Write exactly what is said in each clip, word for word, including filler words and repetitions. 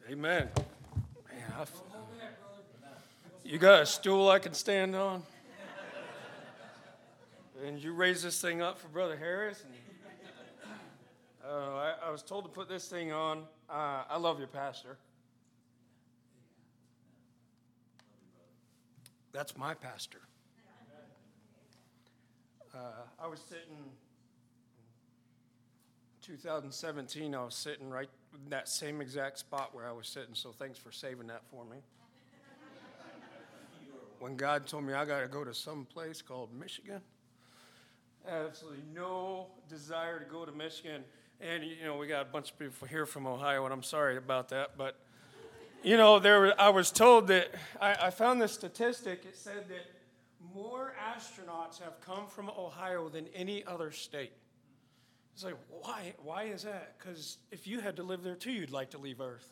Amen. Man, I, you got a stool I can stand on? And you raise this thing up for Brother Harris? And, uh, I, I was told to put this thing on. Uh, I love your pastor. That's my pastor. Uh, I was sitting, in two thousand seventeen, I was sitting right in that same exact spot where I was sitting, so thanks for saving that for me. When God told me I got to go to some place called Michigan, absolutely no desire to go to Michigan. And, you know, we got a bunch of people here from Ohio, and I'm sorry about that. But, you know, there I was told that, I, I found this statistic. It said that more astronauts have come from Ohio than any other state. It's like, why? Why is that? Because if you had to live there too, you'd like to leave Earth.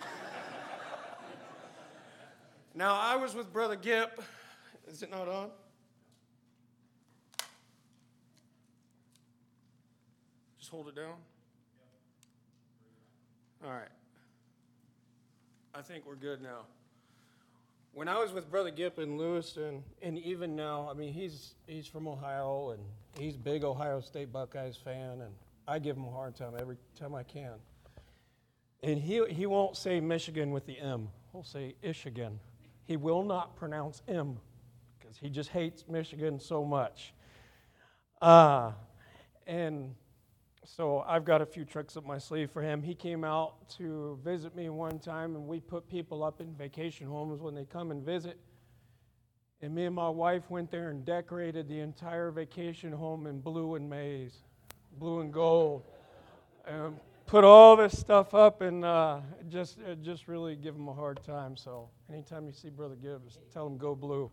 Now, I was with Brother Gipp. Is it not on? Just hold it down. All right. I think we're good now. When I was with Brother Gipp in Lewiston, and even now, I mean, he's he's from Ohio, and he's a big Ohio State Buckeyes fan, and I give him a hard time every time I can. And he he won't say Michigan with the M. He'll say Ishigan. He will not pronounce M because he just hates Michigan so much. Uh, and so I've got a few tricks up my sleeve for him. He came out to visit me one time, and we put people up in vacation homes when they come and visit. And me and my wife went there and decorated the entire vacation home in blue and maize, blue and gold. And put all this stuff up, and uh, just uh, just really give him a hard time. So anytime you see Brother Gibbs, tell him go blue.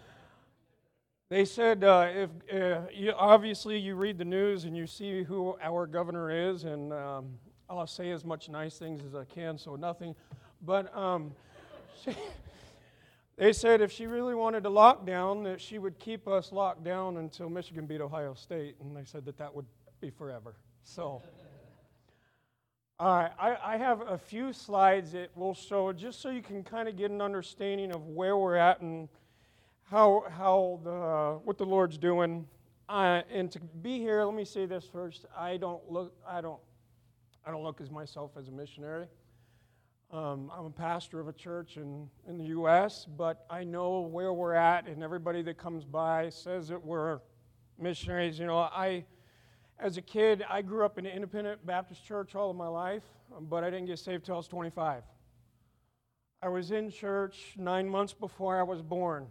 They said uh, if uh, you, obviously you read the news and you see who our governor is, and um, I'll say as much nice things as I can, so nothing. But um, she, they said if she really wanted to lock down, that she would keep us locked down until Michigan beat Ohio State, and they said that that would be forever. So. All right, I, I have a few slides that will show, just so you can kind of get an understanding of where we're at and how how the uh, what the Lord's doing. Uh, and to be here, let me say this first: I don't look, I don't, I don't look as myself as a missionary. Um, I'm a pastor of a church in in the U S, but I know where we're at, and everybody that comes by says that we're missionaries. You know, I. As a kid, I grew up in an independent Baptist church all of my life, but I didn't get saved till I was twenty-five. I was in church nine months before I was born.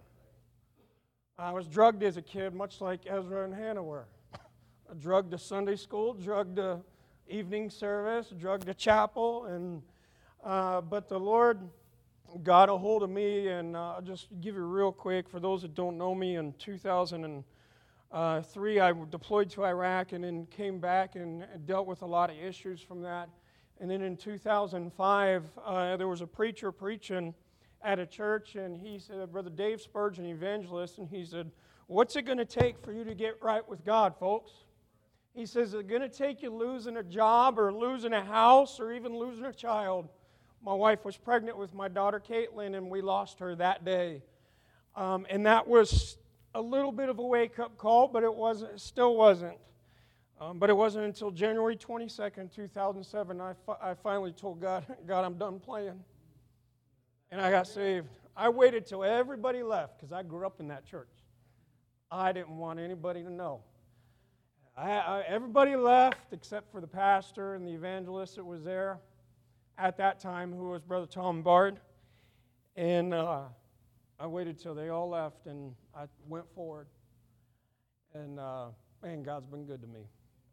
I was drugged as a kid, much like Ezra and Hannah were. Drugged to Sunday school, drugged to evening service, drugged to chapel, and uh, but the Lord got a hold of me, and uh, I'll just give you real quick, for those that don't know me, in two thousand Uh, three, I deployed to Iraq and then came back and dealt with a lot of issues from that. And then in two thousand five, uh, there was a preacher preaching at a church, and he said, Brother Dave Spurgeon, evangelist, and he said, what's it going to take for you to get right with God, folks? He says, is it going to take you losing a job or losing a house or even losing a child? My wife was pregnant with my daughter, Caitlin, and we lost her that day. Um, and that was a little bit of a wake-up call, but it wasn't. It still wasn't. Um, but it wasn't until January twenty-second, two thousand seven, I, fi- I finally told God, God, I'm done playing. And I got saved. I waited till everybody left, because I grew up in that church. I didn't want anybody to know. I, I, everybody left except for the pastor and the evangelist that was there at that time, who was Brother Tom Bard. And uh, I waited till they all left, and I went forward. And, uh, man, God's been good to me.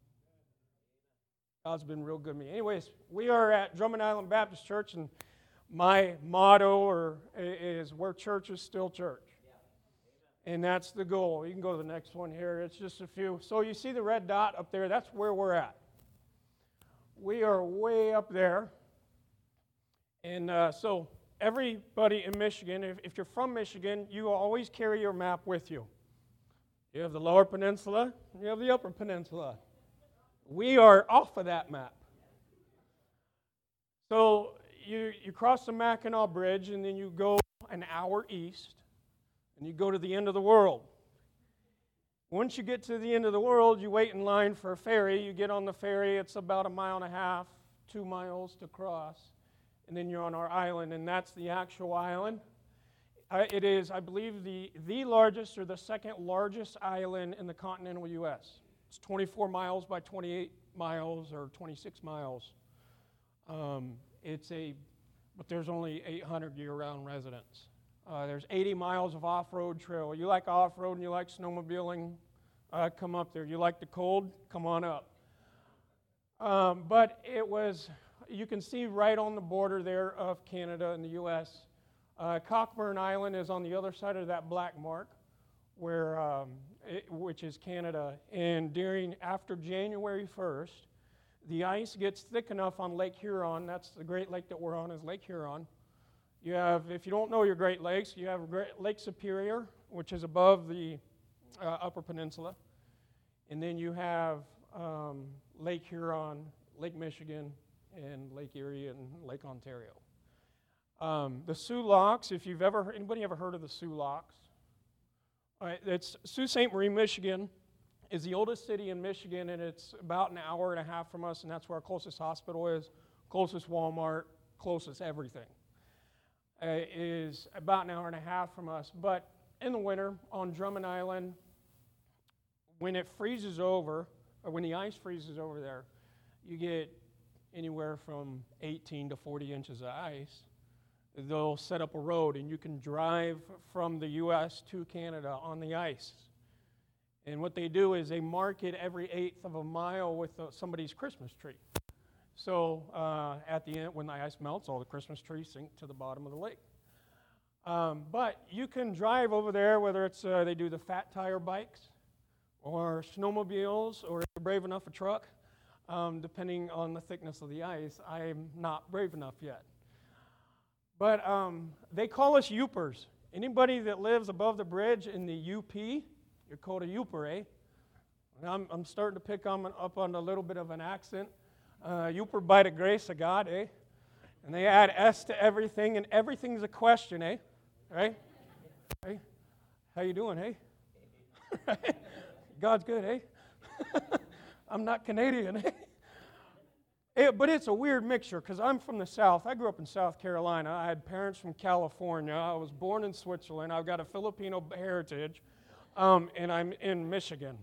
God's been real good to me. Anyways, we are at Drummond Island Baptist Church, and my motto or is where church is still church. And that's the goal. You can go to the next one here. It's just a few. So you see the red dot up there? That's where we're at. We are way up there. And uh, so everybody in Michigan, if, if you're from Michigan, you always carry your map with you. You have the Lower Peninsula, you have the Upper Peninsula. We are off of that map. So you, you cross the Mackinac Bridge, and then you go an hour east, and you go to the end of the world. Once you get to the end of the world, you wait in line for a ferry. You get on the ferry. It's about a mile and a half, two miles to cross, and then you're on our island, and that's the actual island. Uh, it is, I believe, the, the largest or the second largest island in the continental U S It's twenty-four miles by twenty-eight miles or twenty-six miles. Um, it's a, but there's only eight hundred year-round residents. Uh, there's eighty miles of off-road trail. You like off-road and you like snowmobiling, uh, come up there. You like the cold, come on up. Um, but it was, you can see right on the border there of Canada and the U S Uh, Cockburn Island is on the other side of that black mark, where um, it, which is Canada. And during after January first, the ice gets thick enough on Lake Huron. That's the Great Lake that we're on, is Lake Huron. You have, if you don't know your Great Lakes, you have Great Lake Superior, which is above the uh, Upper Peninsula, and then you have um, Lake Huron, Lake Michigan, and Lake Erie and Lake Ontario. Um, the Sioux Locks, if you've ever, anybody ever heard of the Sioux Locks? All right, it's Sault Ste. Marie, Michigan, is the oldest city in Michigan, and it's about an hour and a half from us, and that's where our closest hospital is, closest Walmart, closest everything. Uh, is about an hour and a half from us. But in the winter on Drummond Island, when it freezes over, or when the ice freezes over there, you get anywhere from eighteen to forty inches of ice. They'll set up a road, and you can drive from the U S to Canada on the ice. And what they do is they mark it every eighth of a mile with uh, somebody's Christmas tree. So uh, at the end, when the ice melts, all the Christmas trees sink to the bottom of the lake. Um, but you can drive over there, whether it's uh, they do the fat tire bikes or snowmobiles, or if you're brave enough, a truck, um, depending on the thickness of the ice. I'm not brave enough yet. But um, they call us Yoopers. Anybody that lives above the bridge in the U P, you're called a Yooper, eh? And I'm, I'm starting to pick on, up on a little bit of an accent. Uh, Yooper by the grace of God, eh? And they add S to everything, and everything's a question, eh? Right? Hey, how you doing, eh? Right? God's good, eh? I'm not Canadian, eh? It, but it's a weird mixture, because I'm from the South. I grew up in South Carolina. I had parents from California. I was born in Switzerland. I've got a Filipino heritage, um, and I'm in Michigan.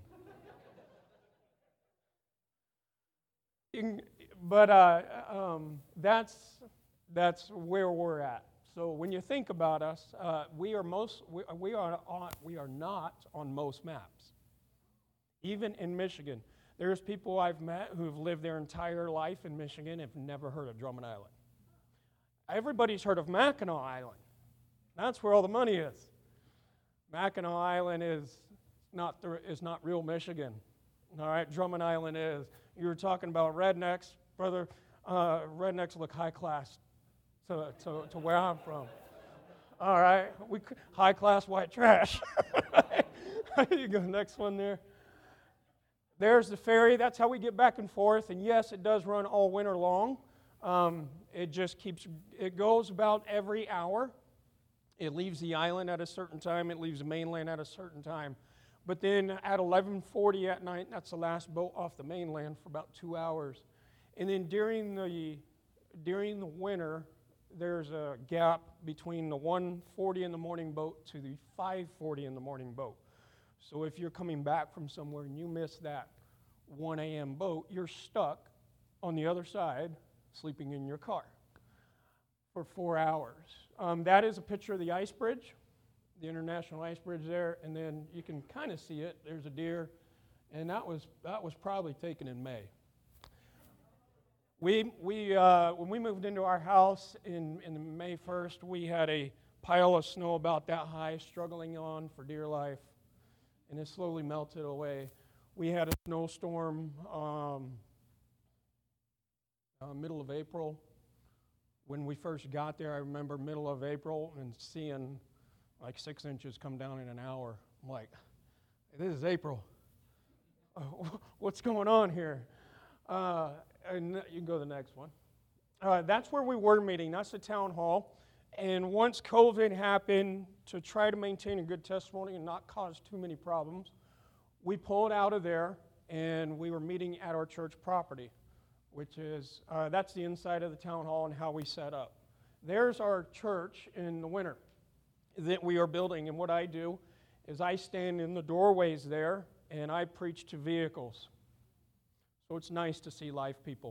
In, but uh, um, that's that's where we're at. So when you think about us, uh, we are most we, we are on, we are not on most maps, even in Michigan. There's people I've met who've lived their entire life in Michigan and have never heard of Drummond Island. Everybody's heard of Mackinac Island. That's where all the money is. Mackinac Island is not the, is not real Michigan. All right, Drummond Island is. You were talking about rednecks, brother. Uh, rednecks look high class to, to, to where I'm from. All right, we high class white trash. You go next one there. There's the ferry. That's how we get back and forth. And yes, it does run all winter long. Um, it just keeps, it goes about every hour. It leaves the island at a certain time. It leaves the mainland at a certain time. But then at eleven forty at night, that's the last boat off the mainland for about two hours. And then during the, during the winter, there's a gap between the one forty in the morning boat to the five forty in the morning boat. So if you're coming back from somewhere and you miss that one a.m. boat, you're stuck on the other side, sleeping in your car for four hours. Um, that is a picture of the ice bridge, the International Ice Bridge there, and then you can kind of see it. There's a deer, and that was that was probably taken in May. We we uh, when we moved into our house in in May first, we had a pile of snow about that high, struggling on for dear life. And it slowly melted away. We had a snowstorm um, uh, middle of April. When we first got there, I remember middle of April and seeing like six inches come down in an hour. I'm like, this is April. Uh, what's going on here? Uh, and you can go to the next one. Uh, that's where we were meeting. That's the town hall. And once COVID happened, to try to maintain a good testimony and not cause too many problems, we pulled out of there and we were meeting at our church property, which is, uh, that's the inside of the town hall and how we set up. There's our church in the winter that we are building. And what I do is I stand in the doorways there and I preach to vehicles. So it's nice to see live people.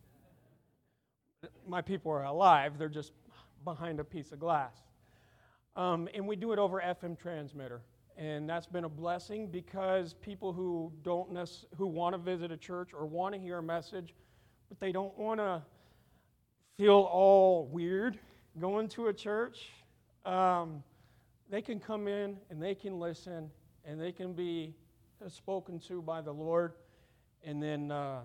My people are alive, they're just behind a piece of glass. Um, and we do it over F M transmitter. And that's been a blessing because people who don't nec- who want to visit a church or want to hear a message, but they don't want to feel all weird going to a church, um, they can come in and they can listen and they can be spoken to by the Lord, and then uh,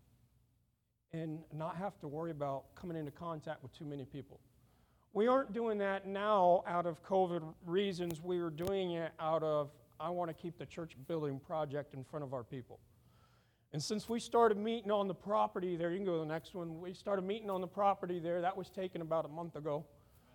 and not have to worry about coming into contact with too many people. We aren't doing that now out of COVID reasons. We are doing it out of, I want to keep the church building project in front of our people. And since we started meeting on the property there, you can go to the next one. We started meeting on the property there. That was taken about a month ago.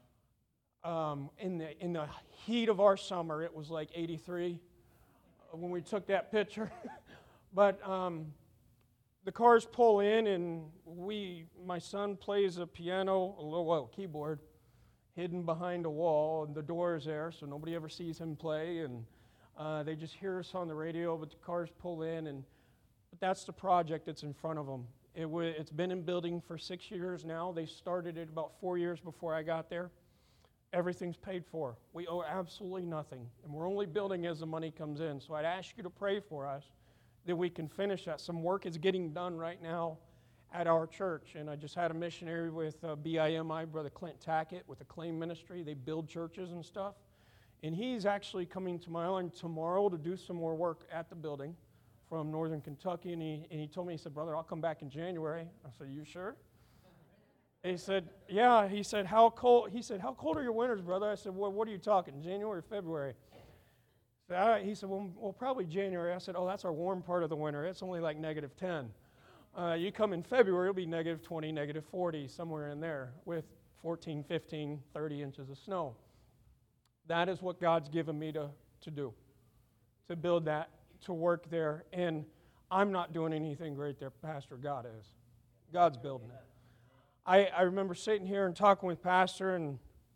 Um, in the in the heat of our summer, it was like eighty-three when we took that picture. But um, the cars pull in, and we, my son plays a piano, a little well, keyboard, hidden behind a wall, and the door is there, so nobody ever sees him play. And uh, they just hear us on the radio, but the cars pull in, and but that's the project that's in front of them. It w- it's been in building for six years now. They started it about four years before I got there. Everything's paid for. We owe absolutely nothing, and we're only building as the money comes in. So I'd ask you to pray for us that we can finish that. Some work is getting done right now at our church, and I just had a missionary with uh, B I M I, Brother Clint Tackett, with the Claim Ministry. They build churches and stuff, and he's actually coming to my island tomorrow to do some more work at the building from Northern Kentucky, and he, and he told me, he said, "Brother, I'll come back in January." I said, "You sure?" He said, "Yeah." He said, "How cold?" He said, "How cold are your winters, brother?" I said, "Well, what are you talking, January or February?" So I, he said, well, well, probably January. I said, "Oh, that's our warm part of the winter. It's only like negative ten. Uh, you come in February, it'll be negative twenty, negative forty, somewhere in there with fourteen, fifteen, thirty inches of snow." That is what God's given me to, to do, to build that, to work there. And I'm not doing anything great there, Pastor. God is. God's building it. I, I remember sitting here and talking with Pastor, and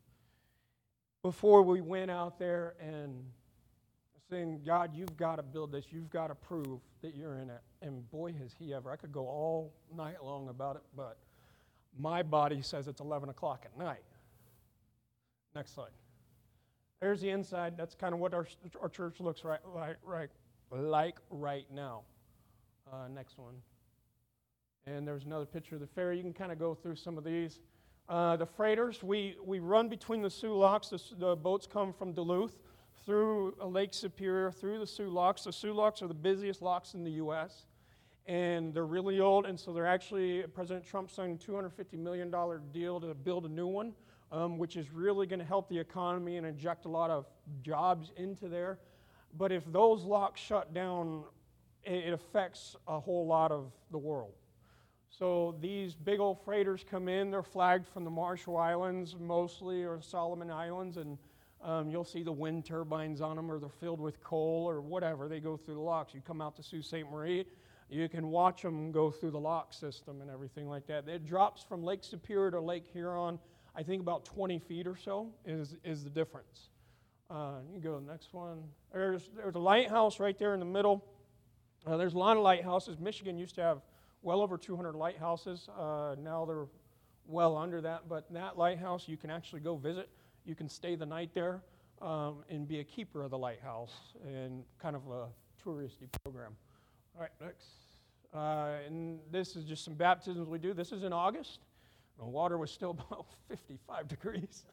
before we went out there and saying, "God, you've got to build this. You've got to prove that you're in it." And boy, has he ever. I could go all night long about it, but my body says it's eleven o'clock at night. Next slide. There's the inside. That's kind of what our, our church looks right, like, right, like right now. Uh, next one. And there's another picture of the ferry. You can kind of go through some of these. Uh, the freighters, we, we run between the Sioux Locks. The, the boats come from Duluth through Lake Superior, through the Sioux Locks. The Sioux Locks are the busiest locks in the U S, and they're really old, and so they're actually, President Trump signed a two hundred fifty million dollars deal to build a new one, um, which is really going to help the economy and inject a lot of jobs into there. But if those locks shut down, it, it affects a whole lot of the world. So these big old freighters come in. They're flagged from the Marshall Islands mostly, or Solomon Islands, and um, you'll see the wind turbines on them, or they're filled with coal or whatever. They go through the locks. You come out to Sault Ste. Marie, you can watch them go through the lock system and everything like that. It drops from Lake Superior to Lake Huron, I think about twenty feet or so is, is the difference. Uh, you go to the next one. There's, there's a lighthouse right there in the middle. Uh, there's a lot of lighthouses. Michigan used to have well over two hundred lighthouses. Uh, now they're well under that. But that lighthouse, you can actually go visit. You can stay the night there um, and be a keeper of the lighthouse, and kind of a touristy program. All right, next. Uh, and this is just some baptisms we do. This is in August. The water was still about fifty-five degrees.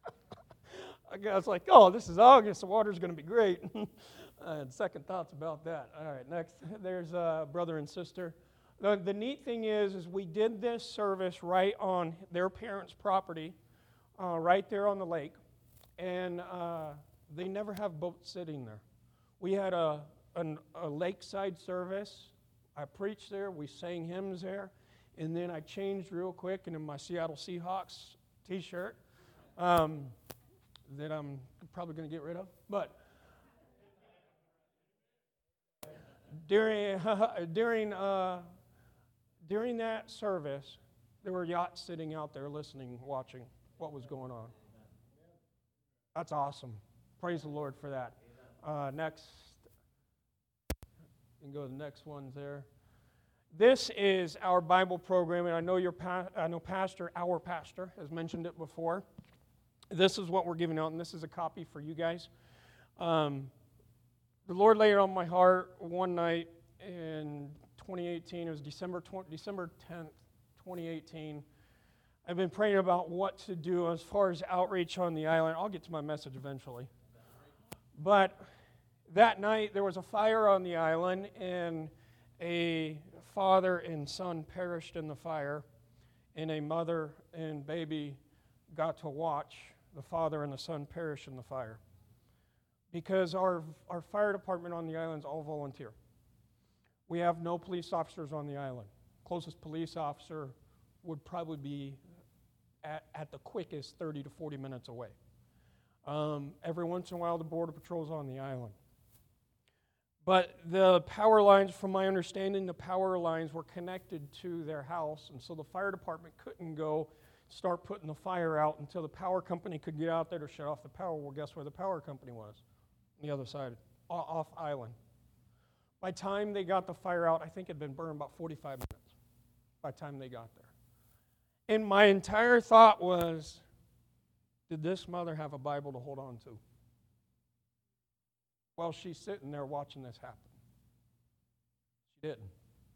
I was like, oh, this is August. The water's going to be great. I had second thoughts about that. All right, next. There's uh, brother and sister. The, the neat thing is, is we did this service right on their parents' property, uh, right there on the lake, and uh, they never have boats sitting there. We had a, an, a lakeside service. I preached there. We sang hymns there, and then I changed real quick into my Seattle Seahawks t-shirt um, that I'm probably going to get rid of. But during during uh, during that service, there were yachts sitting out there listening, watching what was going on. That's awesome. Praise the Lord for that. Uh, next, you can go to the next ones there. This is our Bible program, and I know your pa- I know Pastor, our pastor, has mentioned it before. This is what we're giving out, and this is a copy for you guys. Um, the Lord laid it on my heart one night in twenty eighteen. It was December twentieth, December tenth, twenty eighteen. I've been praying about what to do as far as outreach on the island. I'll get to my message eventually. But that night, there was a fire on the island, and a father and son perished in the fire, and a mother and baby got to watch the father and the son perish in the fire. Because our, our fire department on the island is all volunteer. We have no police officers on the island. Closest police officer would probably be at, at the quickest thirty to forty minutes away. Um, every once in a while, the Border Patrol's on the island. But the power lines, from my understanding, the power lines were connected to their house, and so the fire department couldn't go start putting the fire out until the power company could get out there to shut off the power. Well, guess where the power company was? On the other side, off island. By the time they got the fire out, I think it had been burned about forty-five minutes by the time they got there. And my entire thought was, did this mother have a Bible to hold on to? Well, she's sitting there watching this happen. She didn't.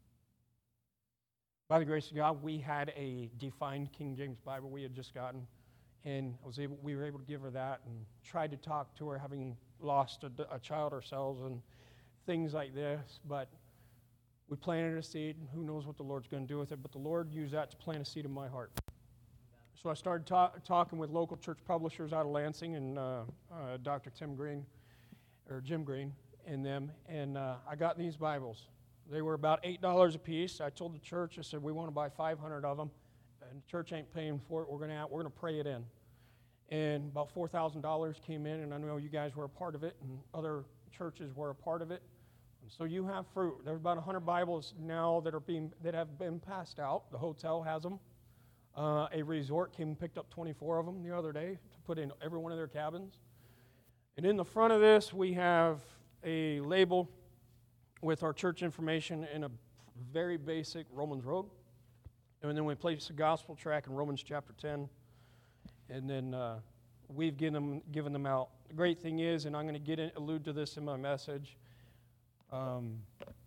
By the grace of God, we had a defined King James Bible we had just gotten, and I was able, we were able to give her that and tried to talk to her, having lost a, a child ourselves and things like this. But we planted a seed, and who knows what the Lord's going to do with it, but the Lord used that to plant a seed in my heart. So I started ta- talking with local church publishers out of Lansing and uh, uh, Doctor Tim Green, or Jim Green, and them, and uh, I got these Bibles. They were about eight dollars a piece. I told the church, I said, we want to buy five hundred of them, and the church ain't paying for it. We're going to we're going to pray it in. And about four thousand dollars came in, and I know you guys were a part of it, and other churches were a part of it. And so you have fruit. There's about one hundred Bibles now that are being that have been passed out. The hotel has them. Uh, a resort came and picked up twenty-four of them the other day to put in every one of their cabins. And in the front of this, we have a label with our church information in a very basic Romans road. And then we place a gospel track in Romans chapter ten. And then uh, we've given them, given them out. The great thing is, and I'm going to get in, allude to this in my message, um,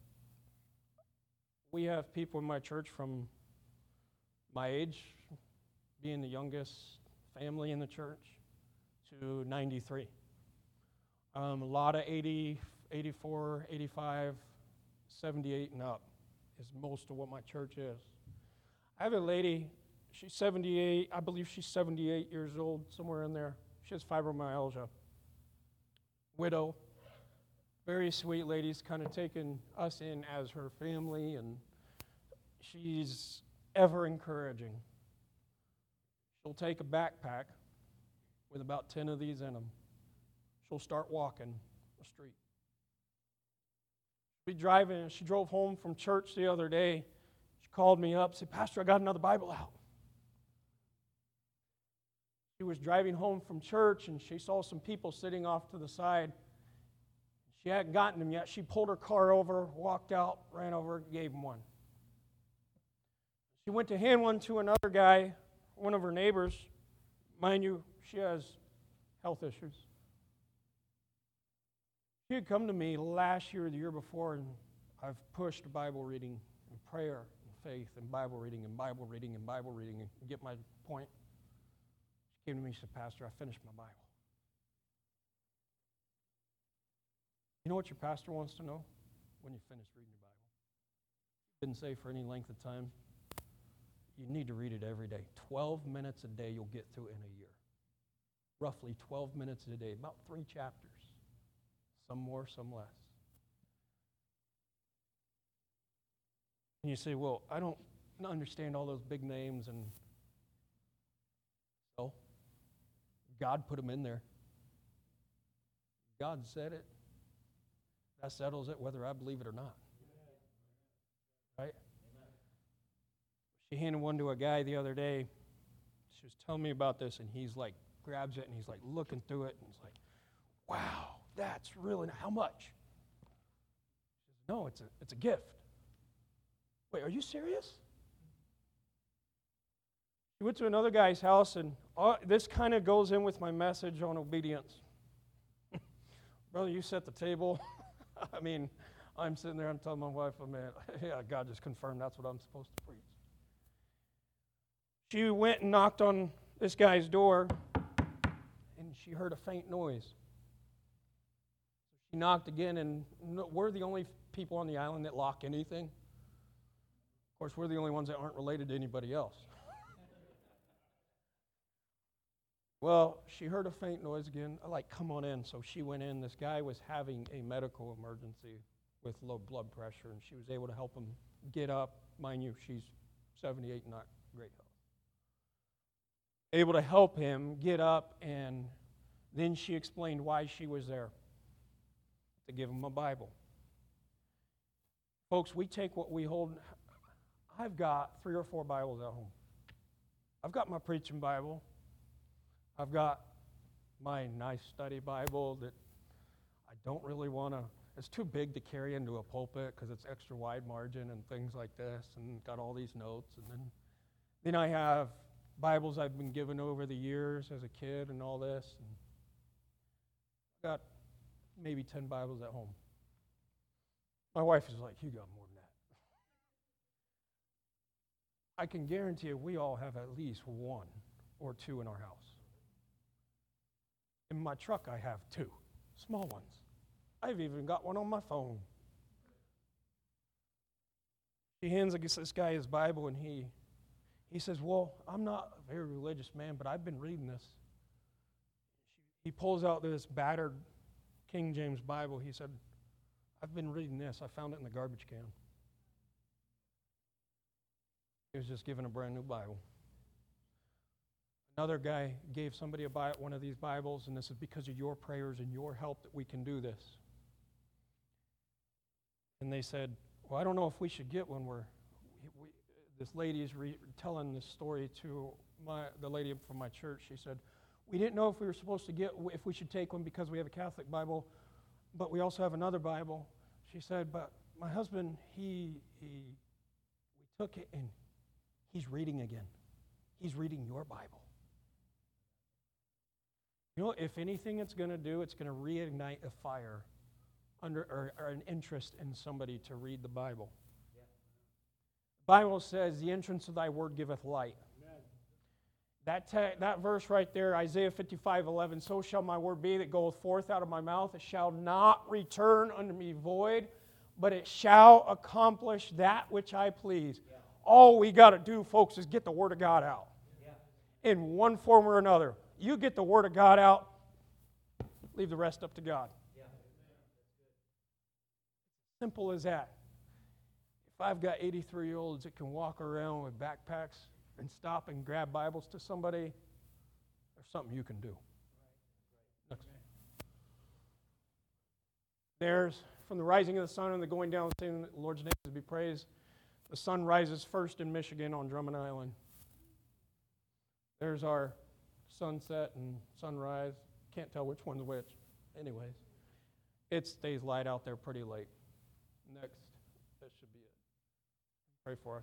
we have people in my church from my age, being the youngest family in the church, to ninety-three. Um, a lot of eighty, eighty-four, eighty-five, seventy-eight and up is most of what my church is. I have a lady, she's seventy-eight, I believe she's seventy-eight years old, somewhere in there. She has fibromyalgia. Widow, very sweet lady's kind of taken us in as her family, and she's ever encouraging. She'll take a backpack with about ten of these in them. She'll start walking the street. She'll be driving. She drove home from church the other day. She called me up, said, Pastor, I got another Bible out. She was driving home from church, and she saw some people sitting off to the side. She hadn't gotten them yet. She pulled her car over, walked out, ran over, gave him one. She went to hand one to another guy, one of her neighbors. Mind you, she has health issues. She had come to me last year or the year before, and I've pushed Bible reading and prayer and faith and Bible reading and Bible reading and Bible reading and get my point. She came to me and said, Pastor, I finished my Bible. You know what your pastor wants to know? When you finish reading your Bible. He didn't say for any length of time. You need to read it every day. twelve minutes a day you'll get through in a year. Roughly twelve minutes a day, about three chapters. Some more, some less. And you say, well, I don't understand all those big names, and so God put them in there. God said it. That settles it, whether I believe it or not. Right? She handed one to a guy the other day. She was telling me about this, and he's like, grabs it, and he's like looking through it, and he's like, wow, that's really, how much? She says, no, it's a, it's a gift. Wait, are you serious? She went to another guy's house, and all, this kind of goes in with my message on obedience. Brother, you set the table. I mean, I'm sitting there, I'm telling my wife, oh man, yeah, God just confirmed that's what I'm supposed to preach. She went and knocked on this guy's door, and she heard a faint noise. She knocked again, and we're the only people on the island that lock anything. Of course, we're the only ones that aren't related to anybody else. Well, she heard a faint noise again. I like, come on in. So she went in. This guy was having a medical emergency with low blood pressure, and she was able to help him get up. Mind you, she's seventy-eight, not great health. Able to help him get up, and then she explained why she was there, to give him a Bible. Folks, we take what we hold. I've got three or four Bibles at home. I've got my preaching Bible. I've got my nice study Bible that I don't really want to, it's too big to carry into a pulpit because it's extra wide margin and things like this, and got all these notes. And then, then I have Bibles I've been given over the years as a kid and all this. And I've got maybe ten Bibles at home. My wife is like, you got more than that. I can guarantee you we all have at least one or two in our house. In my truck, I have two, small ones. I've even got one on my phone. She hands this guy his Bible, and he, he says, well, I'm not a very religious man, but I've been reading this. He pulls out this battered King James Bible. He said, I've been reading this. I found it in the garbage can. He was just given a brand new Bible. Another guy gave somebody a Bi- one of these Bibles, and this is because of your prayers and your help that we can do this. And they said, well, I don't know if we should get one. We're, we, this lady is re- telling this story to my, the lady from my church. She said, we didn't know if we were supposed to get, if we should take one because we have a Catholic Bible, but we also have another Bible. She said, but my husband, he, he, we took it, and he's reading again. He's reading your Bible. You know, if anything it's going to do, it's going to reignite a fire under or, or an interest in somebody to read the Bible. Yeah. The Bible says, the entrance of thy word giveth light. Amen. That, te- that verse right there, Isaiah fifty-five eleven, so shall my word be that goeth forth out of my mouth. It shall not return unto me void, but it shall accomplish that which I please. Yeah. All we got to do, folks, is get the word of God out. Yeah. In one form or another. You get the Word of God out, leave the rest up to God. Yeah. Simple as that. If I've got eighty-three-year-olds that can walk around with backpacks and stop and grab Bibles to somebody, there's something you can do. Next. There's, from the rising of the sun and the going down, saying the Lord's name is to be praised. The sun rises first in Michigan on Drummond Island. There's our sunset and sunrise. Can't tell which one's which. Anyways, it stays light out there pretty late. Next, that should be it. Pray for us.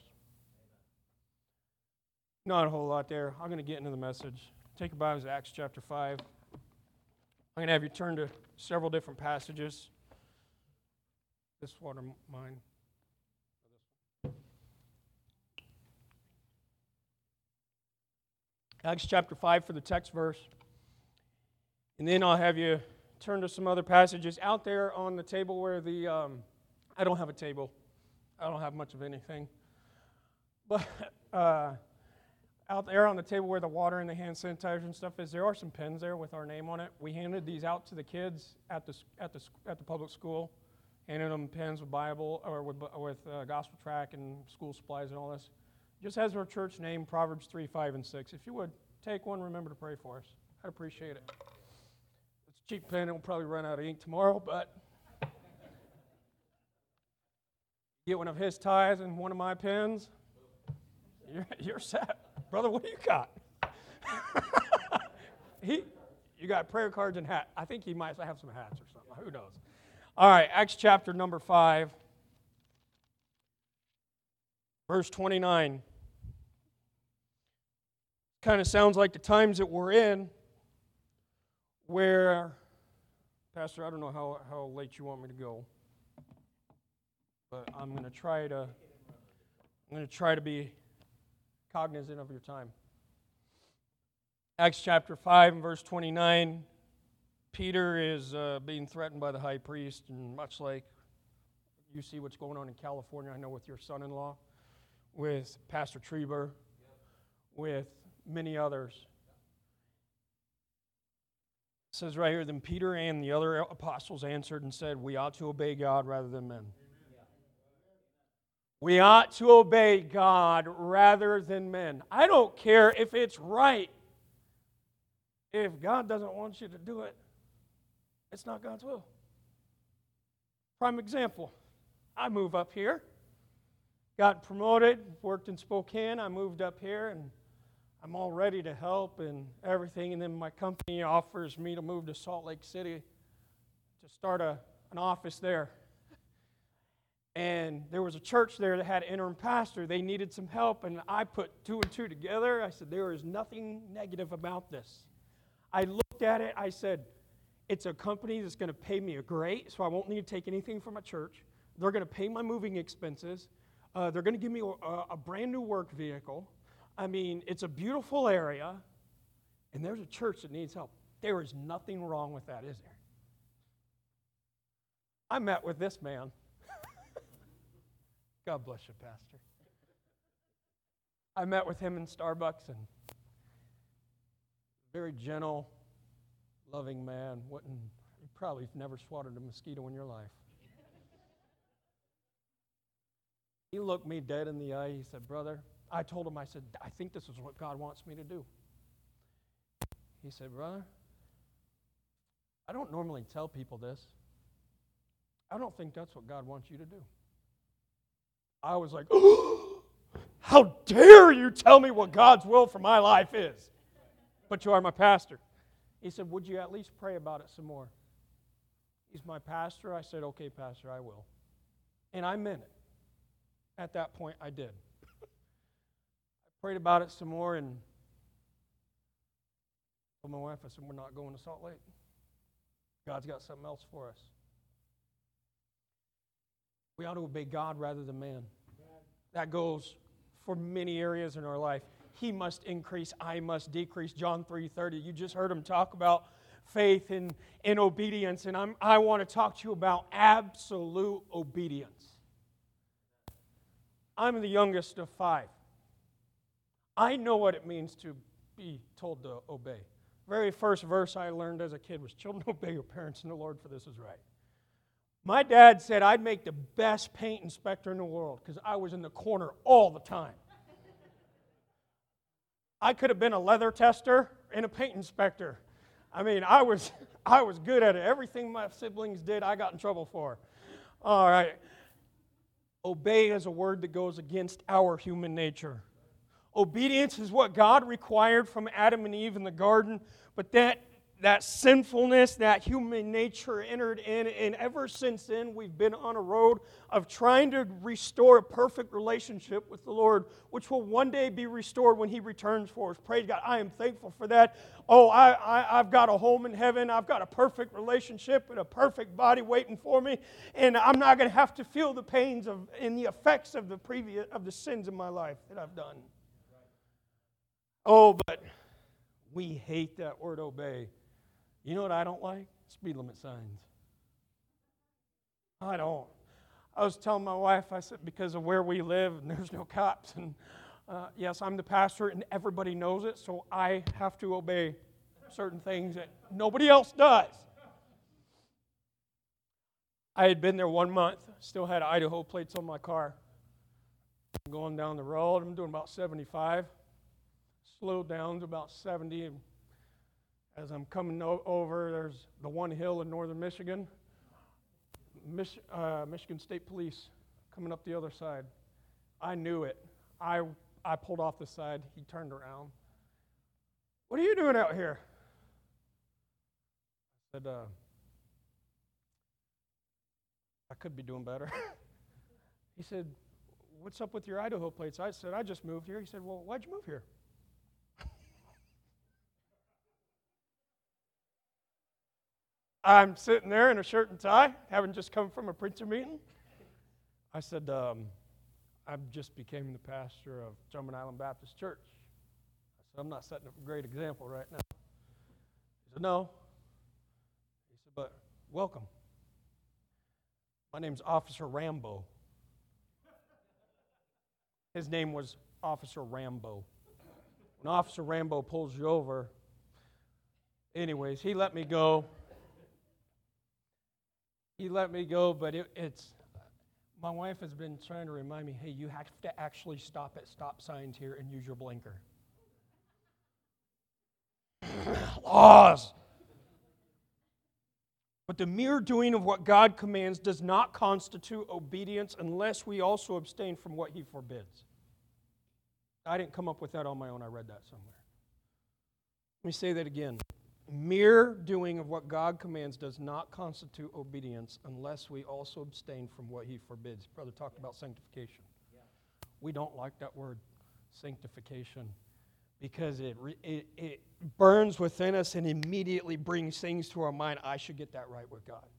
Amen. Not a whole lot there. I'm going to get into the message. Take your Bibles to Acts chapter five. I'm going to have you turn to several different passages. This one of mine. Acts chapter five for the text verse. And then I'll have you turn to some other passages out there on the table where the, um, I don't have a table. I don't have much of anything. But uh, out there on the table where the water and the hand sanitizer and stuff is, there are some pens there with our name on it. We handed these out to the kids at the at the at the public school, handed them pens with Bible or with with uh, gospel tract and school supplies and all this. just has our church name, Proverbs three, five, and six. If you would, take one, remember to pray for us. I'd appreciate it. It's a cheap pen. It'll probably run out of ink tomorrow, but get one of his ties and one of my pens, you're, you're set. Brother, what do you got? he, you got prayer cards and hat. I think he might have some hats or something. Who knows? All right, Acts chapter number five, verse twenty-nine. Kind of sounds like the times that we're in where, Pastor, I don't know how, how late you want me to go, but I'm going to try to I'm going to try to be cognizant of your time. Acts chapter five and verse twenty-nine, Peter is uh, being threatened by the high priest, and much like you see what's going on in California, I know with your son-in-law, with Pastor Treber, with many others. It says right here, then Peter and the other apostles answered and said, we ought to obey God rather than men. We ought to obey God rather than men. I don't care if it's right. If God doesn't want you to do it, it's not God's will. Prime example, I move up here, got promoted, worked in Spokane, I moved up here, and I'm all ready to help and everything, and then my company offers me to move to Salt Lake City to start a, an office there. And there was a church there that had an interim pastor. They needed some help, and I put two and two together. I said, there is nothing negative about this. I looked at it, I said, it's a company that's going to pay me a great, so I won't need to take anything from my church. They're going to pay my moving expenses. Uh, they're going to give me a, a brand new work vehicle. I mean, it's a beautiful area, and there's a church that needs help. There is nothing wrong with that, is there? I met with this man. God bless you, Pastor. I met with him in Starbucks, and very gentle, loving man. Wouldn't, you probably never swatted a mosquito in your life. He looked me dead in the eye. He said, brother, I told him, I said, I think this is what God wants me to do. He said, brother, I don't normally tell people this. I don't think that's what God wants you to do. I was like, oh, how dare you tell me what God's will for my life is? But you are my pastor. He said, would you at least pray about it some more? He's my pastor. I said, okay, pastor, I will. And I meant it. At that point, I did. I prayed about it some more and told my wife, I said, we're not going to Salt Lake. God's got something else for us. We ought to obey God rather than man. That goes for many areas in our life. He must increase, I must decrease. John three thirty. You just heard him talk about faith and, and obedience, and I'm, I want to talk to you about absolute obedience. I'm the youngest of five. I know what it means to be told to obey. Very first verse I learned as a kid was, children, obey your parents in the Lord, for this is right. My dad said I'd make the best paint inspector in the world because I was in the corner all the time. I could have been a leather tester and a paint inspector. I mean, I was I was good at it. Everything my siblings did, I got in trouble for. All right. Obey is a word that goes against our human nature. Obedience is what God required from Adam and Eve in the garden, but that That sinfulness, that human nature entered in, and ever since then we've been on a road of trying to restore a perfect relationship with the Lord, which will one day be restored when He returns for us. Praise God. I am thankful for that. Oh, I, I, I've got a home in heaven. I've got a perfect relationship and a perfect body waiting for me, and I'm not going to have to feel the pains of and the effects of the previous of the sins in my life that I've done. Oh, but we hate that word obey. You know what I don't like? Speed limit signs. I don't. I was telling my wife, I said, because of where we live, and there's no cops, and uh, yes, I'm the pastor, and everybody knows it, so I have to obey certain things that nobody else does. I had been there one month, still had Idaho plates on my car. I'm going down the road. I'm doing about seventy-five. Slowed down to about seventy. And as I'm coming o- over, there's the one hill in northern Michigan. Mich- uh, Michigan State Police coming up the other side. I knew it. I I pulled off the side. He turned around. What are you doing out here? I said, uh, I could be doing better. He said, what's up with your Idaho plates? I said, I just moved here. He said, well, why'd you move here? I'm sitting there in a shirt and tie, having just come from a preacher meeting. I said, um, I just became the pastor of Drummond Island Baptist Church. I said, I'm not setting up a great example right now. He said, no. He said, but welcome. My name's Officer Rambo. His name was Officer Rambo. When Officer Rambo pulls you over, anyways, he let me go. He let me go, but it, it's, my wife has been trying to remind me, hey, you have to actually stop at stop signs here and use your blinker. Laws. But the mere doing of what God commands does not constitute obedience unless we also abstain from what He forbids. I didn't come up with that on my own. I read that somewhere. Let me say that again. Mere doing of what God commands does not constitute obedience unless we also abstain from what He forbids. Brother talked about sanctification. Yeah. We don't like that word, sanctification, because it, it, it burns within us and immediately brings things to our mind. I should get that right with God.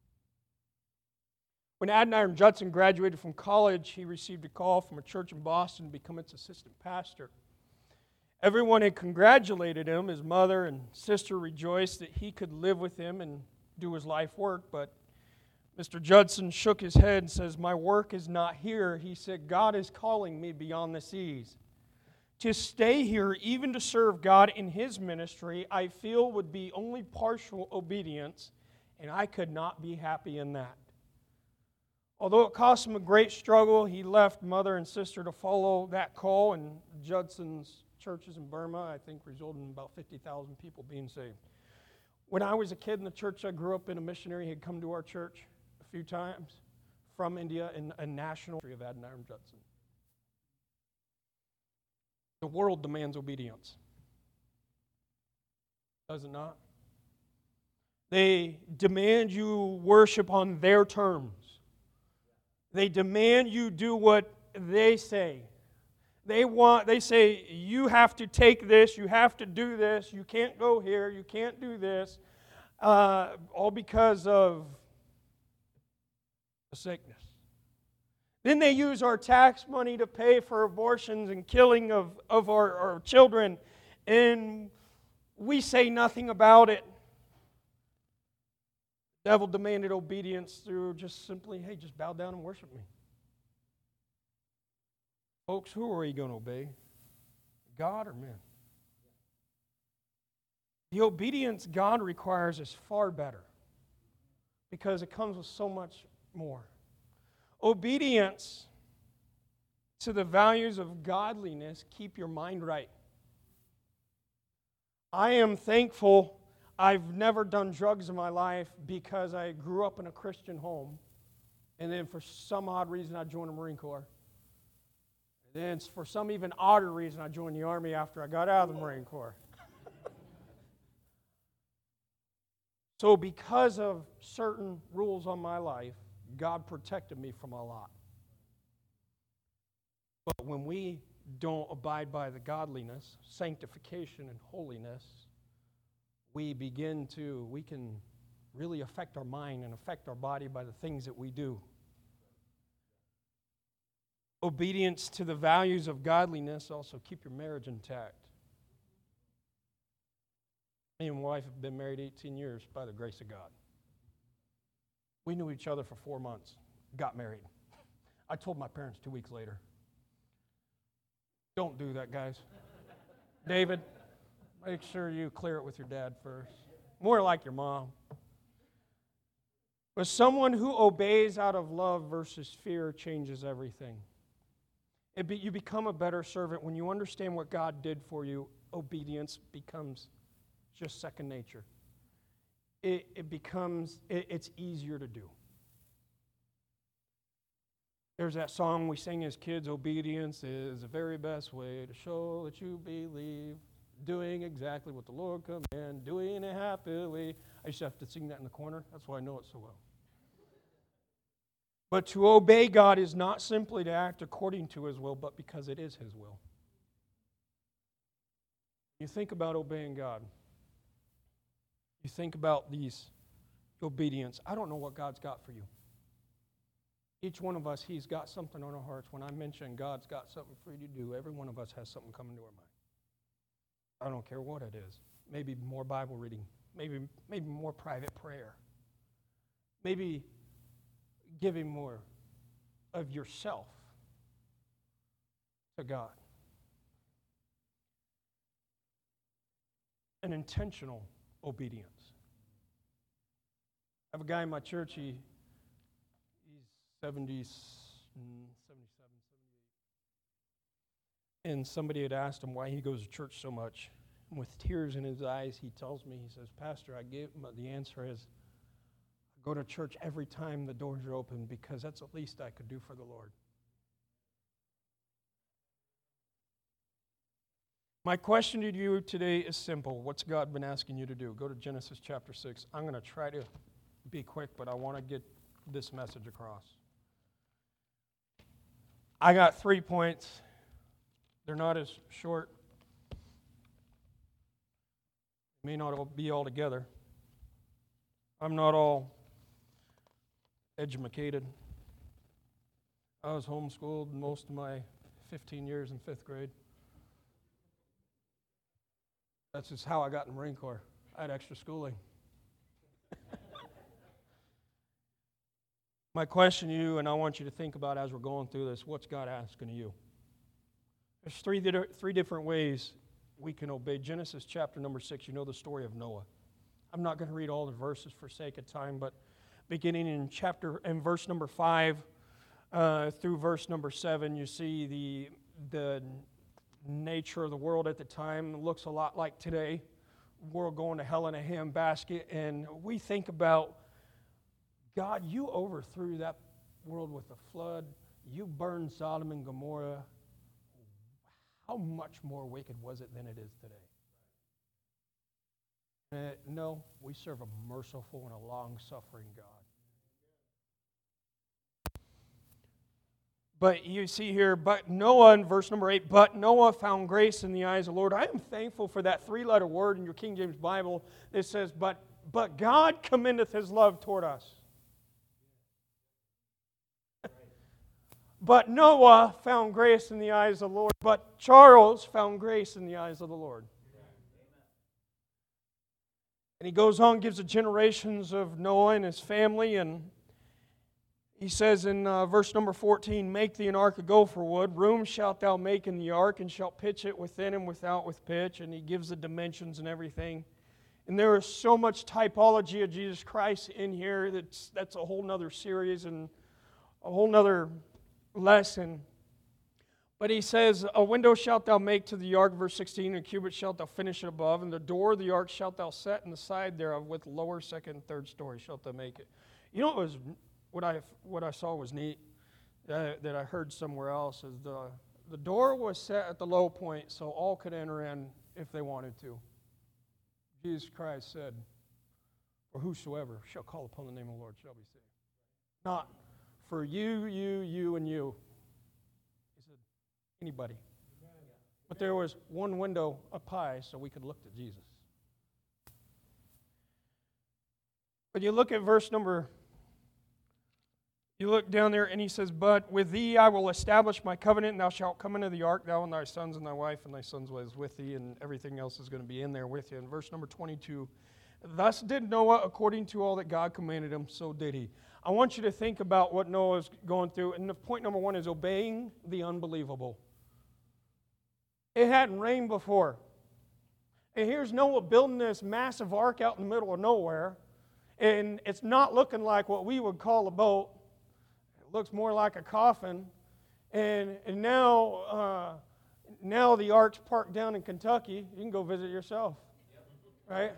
When Adoniram Judson graduated from college, he received a call from a church in Boston to become its assistant pastor. Everyone had congratulated him. His mother and sister rejoiced that he could live with him and do his life work. But Mister Judson shook his head and says, my work is not here. He said, God is calling me beyond the seas. To stay here, even to serve God in His ministry, I feel would be only partial obedience, and I could not be happy in that. Although it cost him a great struggle, he left mother and sister to follow that call, and Judson's churches in Burma, I think, resulted in about fifty thousand people being saved. When I was a kid in the church I grew up in, a missionary had come to our church a few times from India in a national history of Adoniram Judson. The world demands obedience. Does it not? They demand you worship on their terms. They demand you do what they say. They want. They say, you have to take this, you have to do this, you can't go here, you can't do this, uh, all because of a sickness. Then they use our tax money to pay for abortions and killing of, of our, our children, and we say nothing about it. The devil demanded obedience through just simply, hey, just bow down and worship me. Folks, who are you going to obey? God or men? The obedience God requires is far better because it comes with so much more. Obedience to the values of godliness keep your mind right. I am thankful I've never done drugs in my life because I grew up in a Christian home, and then for some odd reason I joined the Marine Corps. And then for some even odder reason I joined the Army after I got out of the Marine Corps. So because of certain rules on my life, God protected me from a lot. But when we don't abide by the godliness, sanctification, and holiness, we begin to, we can really affect our mind and affect our body by the things that we do. Obedience to the values of godliness also keep your marriage intact. Me and my wife have been married eighteen years by the grace of God. We knew each other for four months, got married. I told my parents two weeks later. Don't do that, guys. David, make sure you clear it with your dad first. More like your mom. But someone who obeys out of love versus fear changes everything. It be, you become a better servant. When you understand what God did for you, obedience becomes just second nature. It, it becomes, it, it's easier to do. There's that song we sing as kids, obedience is the very best way to show that you believe. Doing exactly what the Lord commanded, doing it happily. I used to have to sing that in the corner. That's why I know it so well. But to obey God is not simply to act according to His will, but because it is His will. You think about obeying God. You think about these obedience. I don't know what God's got for you. Each one of us, He's got something on our hearts. When I mention God's got something for you to do, every one of us has something coming to our mind. I don't care what it is. Maybe more Bible reading. Maybe, maybe more private prayer. Maybe giving more of yourself to God. An intentional obedience. I have a guy in my church, he, he's seventy, seventy-seven, seventy-eight. And somebody had asked him why he goes to church so much. And with tears in his eyes, he tells me, he says, Pastor, I gave him, the answer is, I go to church every time the doors are open because that's the least I could do for the Lord. My question to you today is simple. What's God been asking you to do? Go to Genesis chapter six. I'm going to try to be quick, but I want to get this message across. I got three points. They're not as short. May not all be all together. I'm not all educated. I was homeschooled most of my fifteen years in fifth grade. That's just how I got in the Marine Corps. I had extra schooling. My question to you, and I want you to think about as we're going through this, what's God asking of you? There's three, three different ways we can obey. Genesis chapter number six, you know the story of Noah. I'm not going to read all the verses for sake of time, but beginning in chapter in verse number five uh, through verse number seven, you see the the nature of the world at the time. It looks a lot like today. World going to hell in a handbasket, and we think about, God, you overthrew that world with a flood. You burned Sodom and Gomorrah. How much more wicked was it than it is today? Uh, no, we serve a merciful and a long-suffering God. But you see here, but Noah, in verse number eight, but Noah found grace in the eyes of the Lord. I am thankful for that three-letter word in your King James Bible that says, but, but God commendeth His love toward us. But Noah found grace in the eyes of the Lord. But Charles found grace in the eyes of the Lord. And he goes on, gives the generations of Noah and his family, and he says in uh, verse number fourteen, make thee an ark of gopher wood. Room shalt thou make in the ark, and shalt pitch it within and without with pitch. And he gives the dimensions and everything. And there is so much typology of Jesus Christ in here that's, that's a whole nother series and a whole nother lesson. But he says, a window shalt thou make to the ark, verse sixteen, and a cubit shalt thou finish it above, and the door of the ark shalt thou set in the side thereof, with lower, second, and third story shalt thou make it. You know what was what I what I saw was neat, uh, that I heard somewhere else, is the the door was set at the low point so all could enter in if they wanted to. Jesus Christ said, for whosoever shall call upon the name of the Lord shall be saved. Not for you, you, you, and you. He said, anybody. But there was one window up high so we could look to Jesus. But you look at verse number, you look down there and he says, but with thee I will establish my covenant, and thou shalt come into the ark, thou and thy sons and thy wife, and thy sons' wives with thee, and everything else is going to be in there with you. In verse number twenty-two, thus did Noah according to all that God commanded him, so did he. I want you to think about what Noah is going through. And the point number one is obeying the unbelievable. It hadn't rained before. And here's Noah building this massive ark out in the middle of nowhere. And it's not looking like what we would call a boat. It looks more like a coffin. And, and now, uh, now the ark's parked down in Kentucky. You can go visit yourself, right?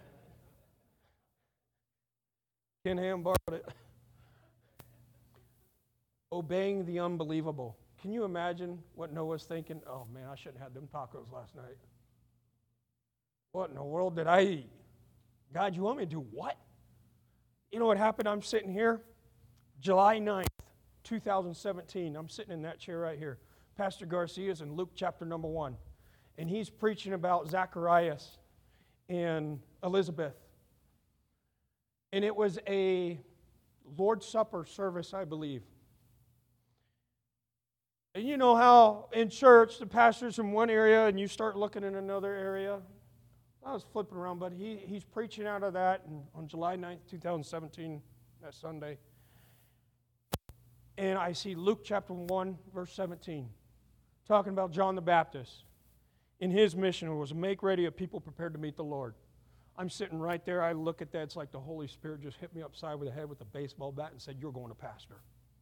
Ken Ham borrowed it. Obeying the unbelievable. Can you imagine what Noah's thinking? Oh man, I shouldn't have had them tacos last night. What in the world did I eat? God, you want me to do what? You know what happened? I'm sitting here, July ninth, two thousand seventeen. I'm sitting in that chair right here. Pastor Garcia's in Luke chapter number one. And he's preaching about Zacharias and Elizabeth. And it was a Lord's Supper service, I believe. And you know how in church the pastor's in one area and you start looking in another area? I was flipping around, but he, he's preaching out of that on July ninth, two thousand seventeen, that Sunday. And I see Luke chapter one, verse seventeen, talking about John the Baptist. And his mission was to make ready a people prepared to meet the Lord. I'm sitting right there. I look at that. It's like the Holy Spirit just hit me upside with the head with a baseball bat and said, you're going to pastor.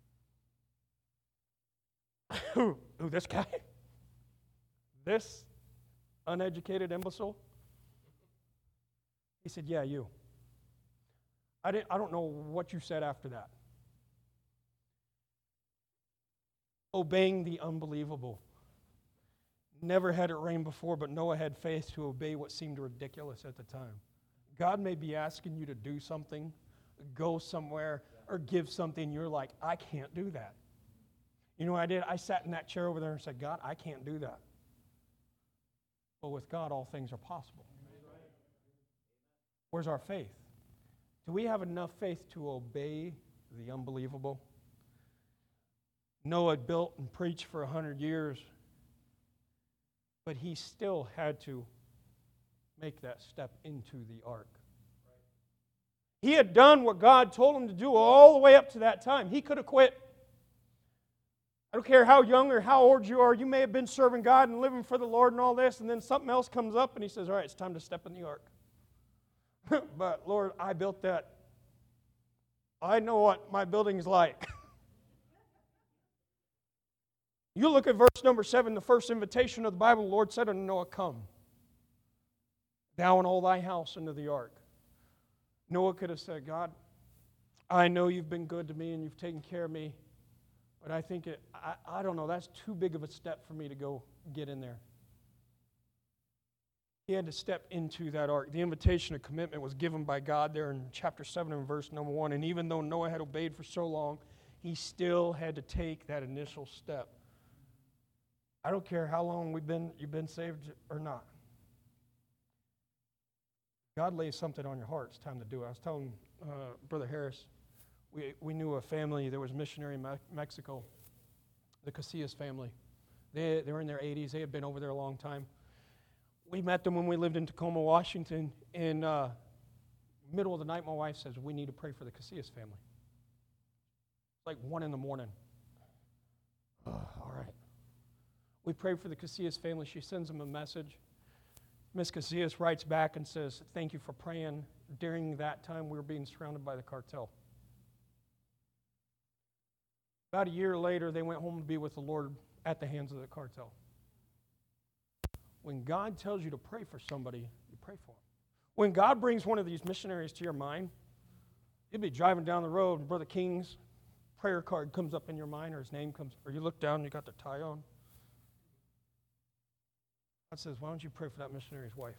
Who? Who, this guy? This uneducated imbecile? He said, yeah, you. I, didn't, I don't know what you said after that. Obeying the unbelievable. Never had it rain before, but Noah had faith to obey what seemed ridiculous at the time. God may be asking you to do something, go somewhere, or give something. You're like, I can't do that. You know what I did? I sat in that chair over there and said, God, I can't do that. But with God, all things are possible. Where's our faith? Do we have enough faith to obey the unbelievable? Noah built and preached for a hundred years, but he still had to make that step into the ark. He had done what God told him to do all the way up to that time. He could have quit. I don't care how young or how old you are. You may have been serving God and living for the Lord and all this, and then something else comes up and he says, all right, it's time to step in the ark. But Lord, I built that. I know what my building's like. You look at verse number seven, the first invitation of the Bible, the Lord said unto Noah, come, thou and all thy house into the ark. Noah could have said, God, I know you've been good to me and you've taken care of me, but I think, it, I, I don't know, that's too big of a step for me to go get in there. He had to step into that ark. The invitation of commitment was given by God there in chapter seven and verse number one. And even though Noah had obeyed for so long, he still had to take that initial step. I don't care how long we've been, you've been saved or not. God lays something on your heart. It's time to do it. I was telling uh, Brother Harris, we, we knew a family that was missionary in Me- Mexico, the Casillas family. They, they were in their eighties. They had been over there a long time. We met them when we lived in Tacoma, Washington. In uh, middle of the night, my wife says, we need to pray for the Casillas family. It's like one in the morning. Uh, all right. We pray for the Casillas family. She sends them a message. Miss Casillas writes back and says, thank you for praying. During that time, we were being surrounded by the cartel. About a year later, they went home to be with the Lord at the hands of the cartel. When God tells you to pray for somebody, you pray for them. When God brings one of these missionaries to your mind, you'll be driving down the road and Brother King's prayer card comes up in your mind, or his name comes, or you look down and you got the tie on. God says, why don't you pray for that missionary's wife?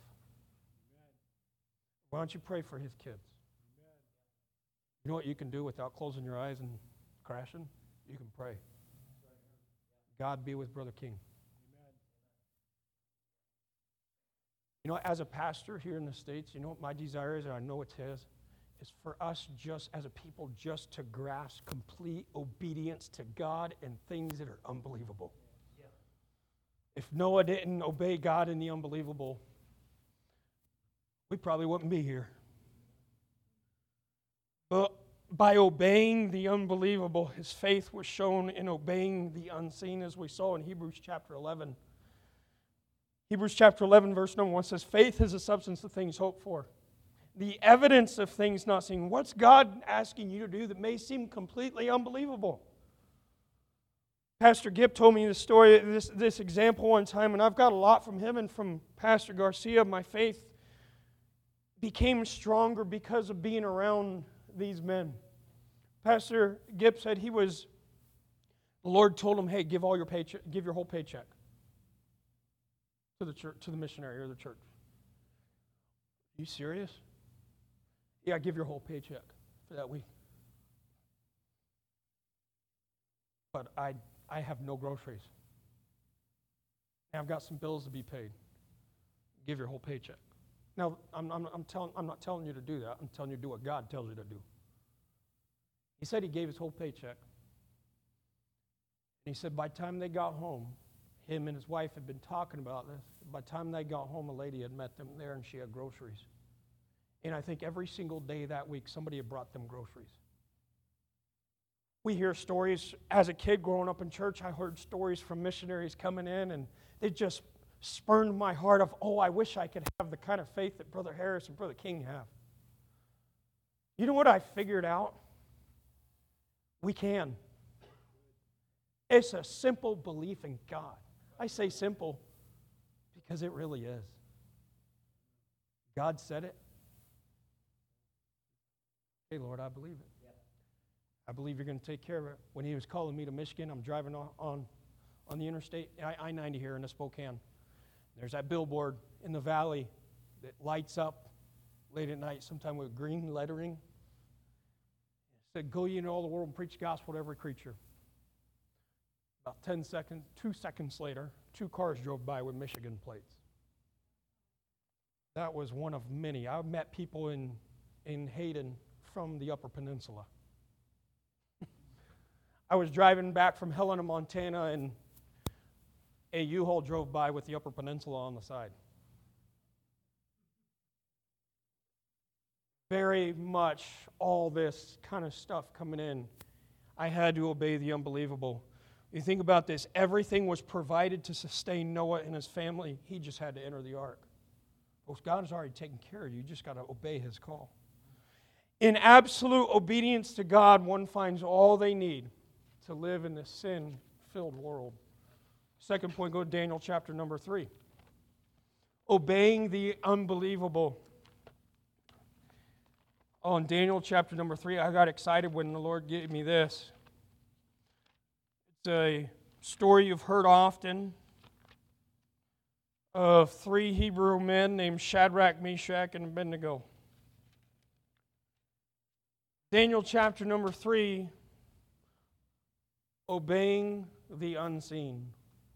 Why don't you pray for his kids? You know what you can do without closing your eyes and crashing? You can pray. God be with Brother King. You know, as a pastor here in the States, you know what my desire is, and I know it's his, is for us just as a people just to grasp complete obedience to God in things that are unbelievable. Yeah. If Noah didn't obey God in the unbelievable, we probably wouldn't be here. But by obeying the unbelievable, his faith was shown in obeying the unseen, as we saw in Hebrews chapter eleven. Hebrews chapter eleven, verse number one says, faith is the substance of things hoped for, the evidence of things not seen. What's God asking you to do that may seem completely unbelievable? Pastor Gipp told me this story, this, this example one time, and I've got a lot from him and from Pastor Garcia. My faith became stronger because of being around these men. Pastor Gipp said he was, the Lord told him, hey, give all your paycheck, give your whole paycheck to the church, to the missionary or the church. Are you serious? Yeah, give your whole paycheck for that week. But I I have no groceries. And I've got some bills to be paid. Give your whole paycheck. Now, I'm, I'm, I'm, telling, I'm not telling you to do that. I'm telling you to do what God tells you to do. He said he gave his whole paycheck. And he said by the time they got home, him and his wife had been talking about this. By the time they got home, a lady had met them there and she had groceries. And I think every single day that week, somebody had brought them groceries. We hear stories, as a kid growing up in church, I heard stories from missionaries coming in, and they just spurned my heart of, oh, I wish I could have the kind of faith that Brother Harris and Brother King have. You know what I figured out? We can. It's a simple belief in God. I say simple because it really is. God said it. Hey, Lord, I believe it. I believe you're going to take care of it. When he was calling me to Michigan, I'm driving on on, on the interstate, I ninety here in the Spokane. There's that billboard in the valley that lights up late at night, sometime with green lettering. It said, go ye into all the world and preach the gospel to every creature. About ten seconds, two seconds later, two cars drove by with Michigan plates. That was one of many. I've met people in, in Hayden from the Upper Peninsula. I was driving back from Helena, Montana, and a U-Haul drove by with the Upper Peninsula on the side. Very much all this kind of stuff coming in. I had to obey the unbelievable. You think about this, everything was provided to sustain Noah and his family. He just had to enter the ark. Well, God has already taken care of you. You just got to obey his call. In absolute obedience to God, one finds all they need to live in this sin-filled world. Second point, go to Daniel chapter number three. Obeying the unbelievable. Oh, in Daniel chapter number three, I got excited when the Lord gave me this. It's a story you've heard often of three Hebrew men named Shadrach, Meshach, and Abednego. Daniel chapter number three, obeying the unseen.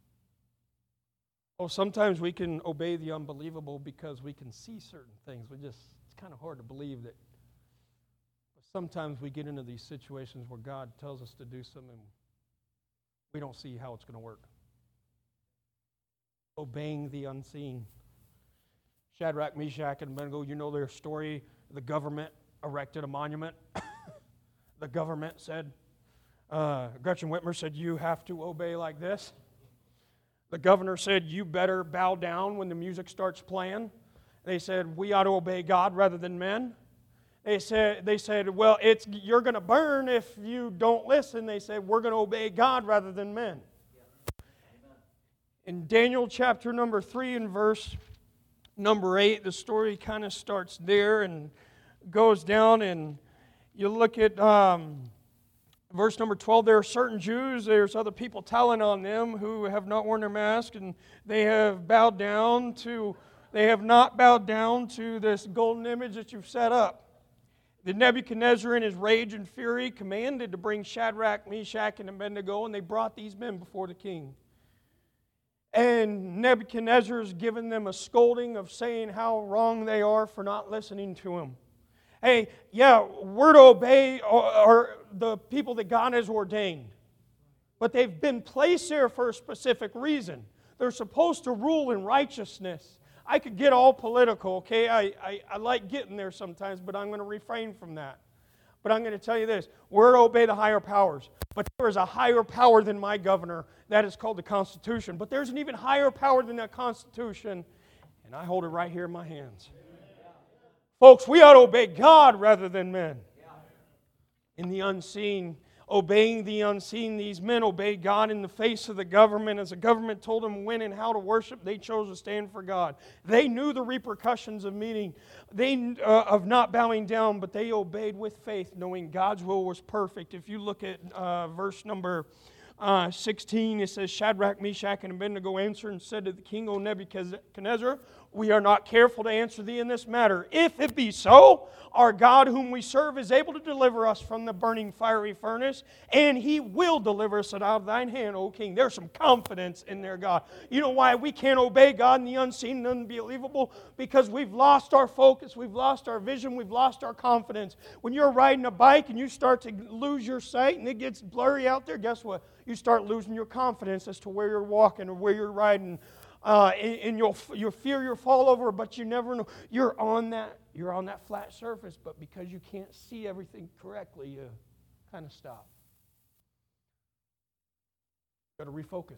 Oh, sometimes we can obey the unbelievable because we can see certain things. We just, it's kind of hard to believe that. But sometimes we get into these situations where God tells us to do something, we don't see how it's going to work. Obeying the unseen. Shadrach, Meshach, and Abednego, you know their story. The government erected a monument. The government said, uh, Gretchen Whitmer said, you have to obey like this. The governor said, you better bow down when the music starts playing. They said, we ought to obey God rather than men. They said, they said, well, it's you're going to burn if you don't listen. They said, we're going to obey God rather than men. Yeah. In Daniel chapter number three and verse number eight, the story kind of starts there and goes down, and you look at um, verse number twelve. There are certain Jews, there's other people telling on them who have not worn their mask, and they have bowed down to, they have not bowed down to this golden image that you've set up. The Nebuchadnezzar in his rage and fury commanded to bring Shadrach, Meshach, and Abednego, and they brought these men before the king. And Nebuchadnezzar has given them a scolding of saying how wrong they are for not listening to him. Hey, yeah, we're to obey or, or the people that God has ordained. But they've been placed there for a specific reason. They're supposed to rule in righteousness. I could get all political, okay? I, I, I like getting there sometimes, but I'm going to refrain from that. But I'm going to tell you this. We're to obey the higher powers. But there is a higher power than my governor. That is called the Constitution. But there's an even higher power than that Constitution. And I hold it right here in my hands. Folks, we ought to obey God rather than men. In the unseen, obeying the unseen. These men obeyed God in the face of the government. As the government told them when and how to worship, they chose to stand for God. They knew the repercussions of meeting, they uh, of not bowing down, but they obeyed with faith, knowing God's will was perfect. If you look at uh, verse number uh, sixteen, it says, Shadrach, Meshach, and Abednego answered and said to the king, O Nebuchadnezzar, we are not careful to answer thee in this matter. If it be so, our God whom we serve is able to deliver us from the burning fiery furnace, and He will deliver us out of thine hand, O king. There's some confidence in their God. You know why we can't obey God in the unseen and unbelievable? Because we've lost our focus, we've lost our vision, we've lost our confidence. When you're riding a bike and you start to lose your sight and it gets blurry out there, guess what? You start losing your confidence as to where you're walking or where you're riding. Uh, and, and you'll you fear you'll fall over, but you never know. You're on that you're on that flat surface, but because you can't see everything correctly, you kind of stop. Got to refocus.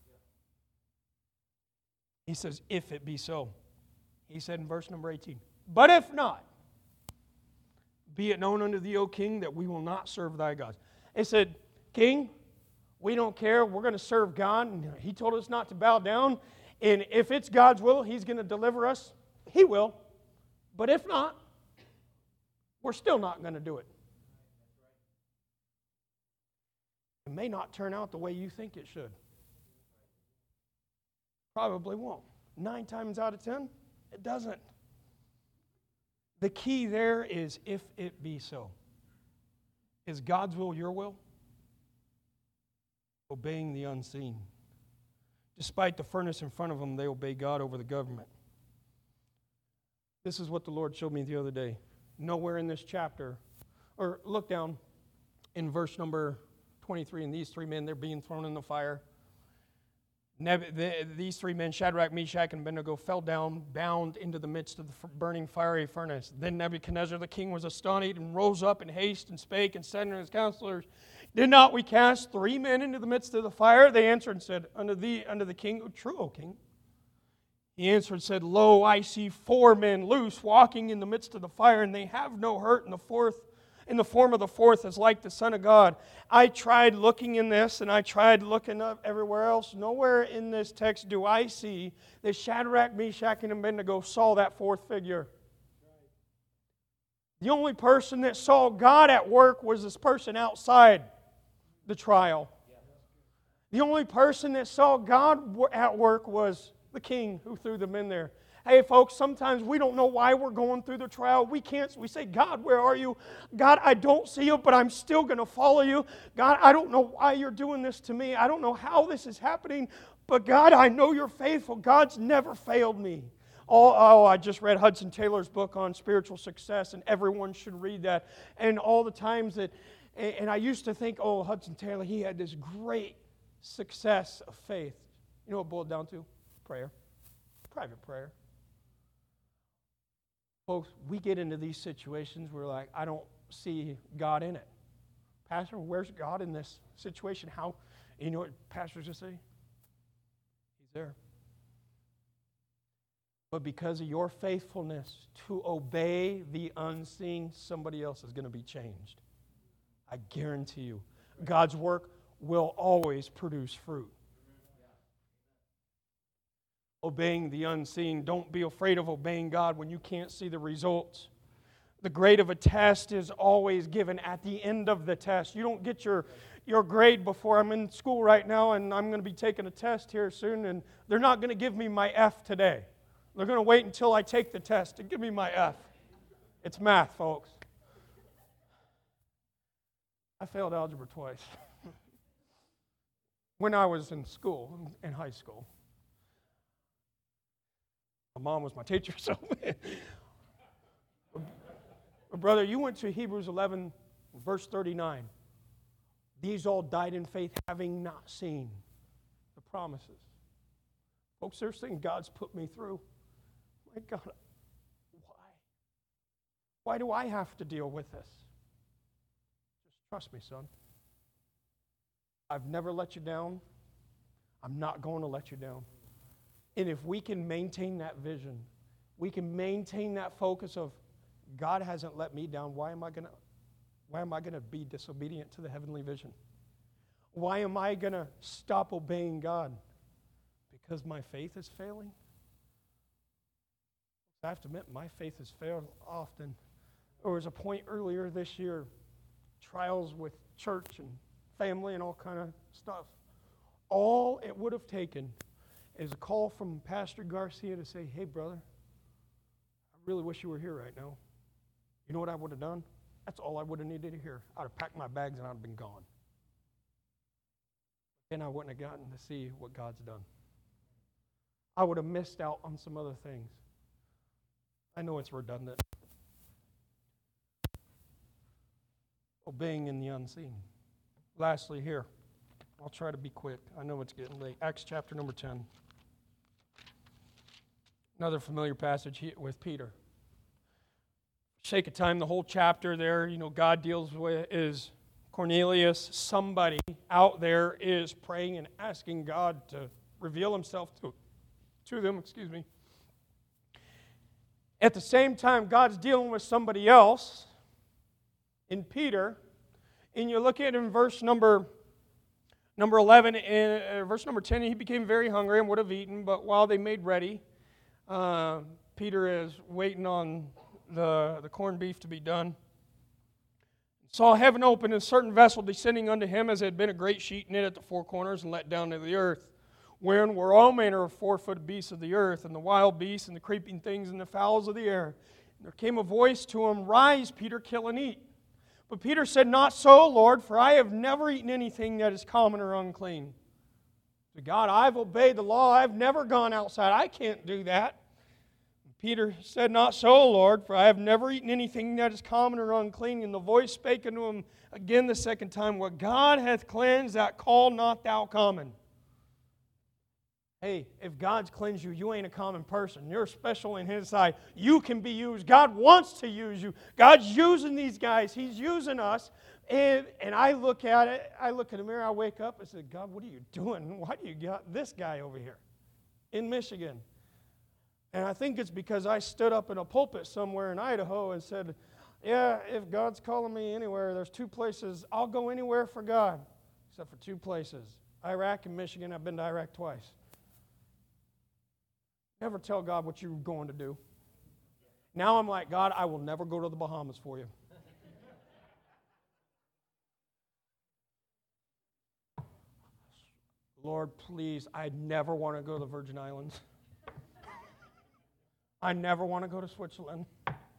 He says, if it be so. He said in verse number eighteen, but if not, be it known unto thee, O king, that we will not serve thy gods. He said, King, we don't care. We're going to serve God. And He told us not to bow down. And if it's God's will, He's going to deliver us. He will. But if not, we're still not going to do it. It may not turn out the way you think it should. Probably won't. Nine times out of ten, it doesn't. The key there is if it be so. Is God's will your will? Obeying the unseen. Despite the furnace in front of them, they obey God over the government. This is what the Lord showed me the other day. Nowhere in this chapter, or look down in verse number twenty-three, and these three men, they're being thrown in the fire. Neb- the, these three men, Shadrach, Meshach, and Abednego, fell down, bound into the midst of the f- burning fiery furnace. Then Nebuchadnezzar the king was astonished and rose up in haste and spake and said unto his counselors, Did not we cast three men into the midst of the fire? They answered and said, Unto thee, unto the king, oh, true, O king. He answered and said, Lo, I see four men loose, walking in the midst of the fire, and they have no hurt, and the fourth, in the form of the fourth is like the Son of God. I tried looking in this, and I tried looking up everywhere else. Nowhere in this text do I see that Shadrach, Meshach, and Abednego saw that fourth figure. The only person that saw God at work was this person outside the trial. The only person that saw God at work was the king who threw them in there. Hey, folks, sometimes we don't know why we're going through the trial. We can't. We say, God, where are you? God, I don't see you, but I'm still going to follow you. God, I don't know why you're doing this to me. I don't know how this is happening, but God, I know you're faithful. God's never failed me. Oh, oh, I just read Hudson Taylor's book on spiritual success, and everyone should read that. And all the times that, and I used to think, oh, Hudson Taylor, he had this great success of faith. You know what it boiled down to? Prayer. Private prayer. Folks, we get into these situations where we're like, I don't see God in it. Pastor, where's God in this situation? How? You know what pastors just say? He's there. But because of your faithfulness to obey the unseen, somebody else is going to be changed. I guarantee you. God's work will always produce fruit. Obeying the unseen. Don't be afraid of obeying God when you can't see the results. The grade of a test is always given at the end of the test. You don't get your, your grade before. I'm in school right now, and I'm going to be taking a test here soon, and they're not going to give me my F today. They're going to wait until I take the test to give me my F. It's math, folks. I failed algebra twice when I was in school, in high school. My mom was my teacher, so. Brother, you went to Hebrews eleven, verse thirty-nine. These all died in faith, having not seen the promises. Folks, there's things God's put me through. My God, why? Why do I have to deal with this? Just trust me, son. I've never let you down. I'm not going to let you down. And if we can maintain that vision, we can maintain that focus of, God hasn't let me down, why am I going to Why am I going to be disobedient to the heavenly vision? Why am I going to stop obeying God? Because my faith is failing? I have to admit, my faith has failed often. There was a point earlier this year, trials with church and family and all kind of stuff. All it would have taken is a call from Pastor Garcia to say, hey, brother, I really wish you were here right now. You know what I would have done? That's all I would have needed to hear. I'd have packed my bags and I'd have been gone. Then I wouldn't have gotten to see what God's done. I would have missed out on some other things. I know it's redundant. Obeying in the unseen. Lastly here, I'll try to be quick. I know it's getting late. Acts chapter number ten. Another familiar passage with Peter. Sake of time, the whole chapter there, you know, God deals with is Cornelius. Somebody out there is praying and asking God to reveal himself to, to them, excuse me. At the same time, God's dealing with somebody else in Peter. And you look at it in verse number, number eleven, and uh, verse number ten, he became very hungry and would have eaten, but while they made ready, uh, Peter is waiting on the, the corned beef to be done. Saw heaven open and a certain vessel descending unto him as had been a great sheet knit at the four corners and let down to the earth, wherein were all manner of four-footed beasts of the earth, and the wild beasts, and the creeping things, and the fowls of the air. And there came a voice to him, Rise, Peter, kill and eat. But Peter said, Not so, Lord, for I have never eaten anything that is common or unclean. To God, I've obeyed the law. I've never gone outside. I can't do that. And Peter said, Not so, Lord, for I have never eaten anything that is common or unclean. And the voice spake unto him again the second time, What God hath cleansed, that call not thou common. Hey, if God's cleansed you, you ain't a common person. You're special in His sight. You can be used. God wants to use you. God's using these guys. He's using us. And, and I look at it, I look in the mirror, I wake up and say, God, what are you doing? Why do you got this guy over here in Michigan? And I think it's because I stood up in a pulpit somewhere in Idaho and said, yeah, if God's calling me anywhere, there's two places. I'll go anywhere for God, except for two places, Iraq and Michigan. I've been to Iraq twice. Never tell God what you're going to do. Now I'm like, God, I will never go to the Bahamas for you. Lord, please, I never want to go to the Virgin Islands. I never want to go to Switzerland.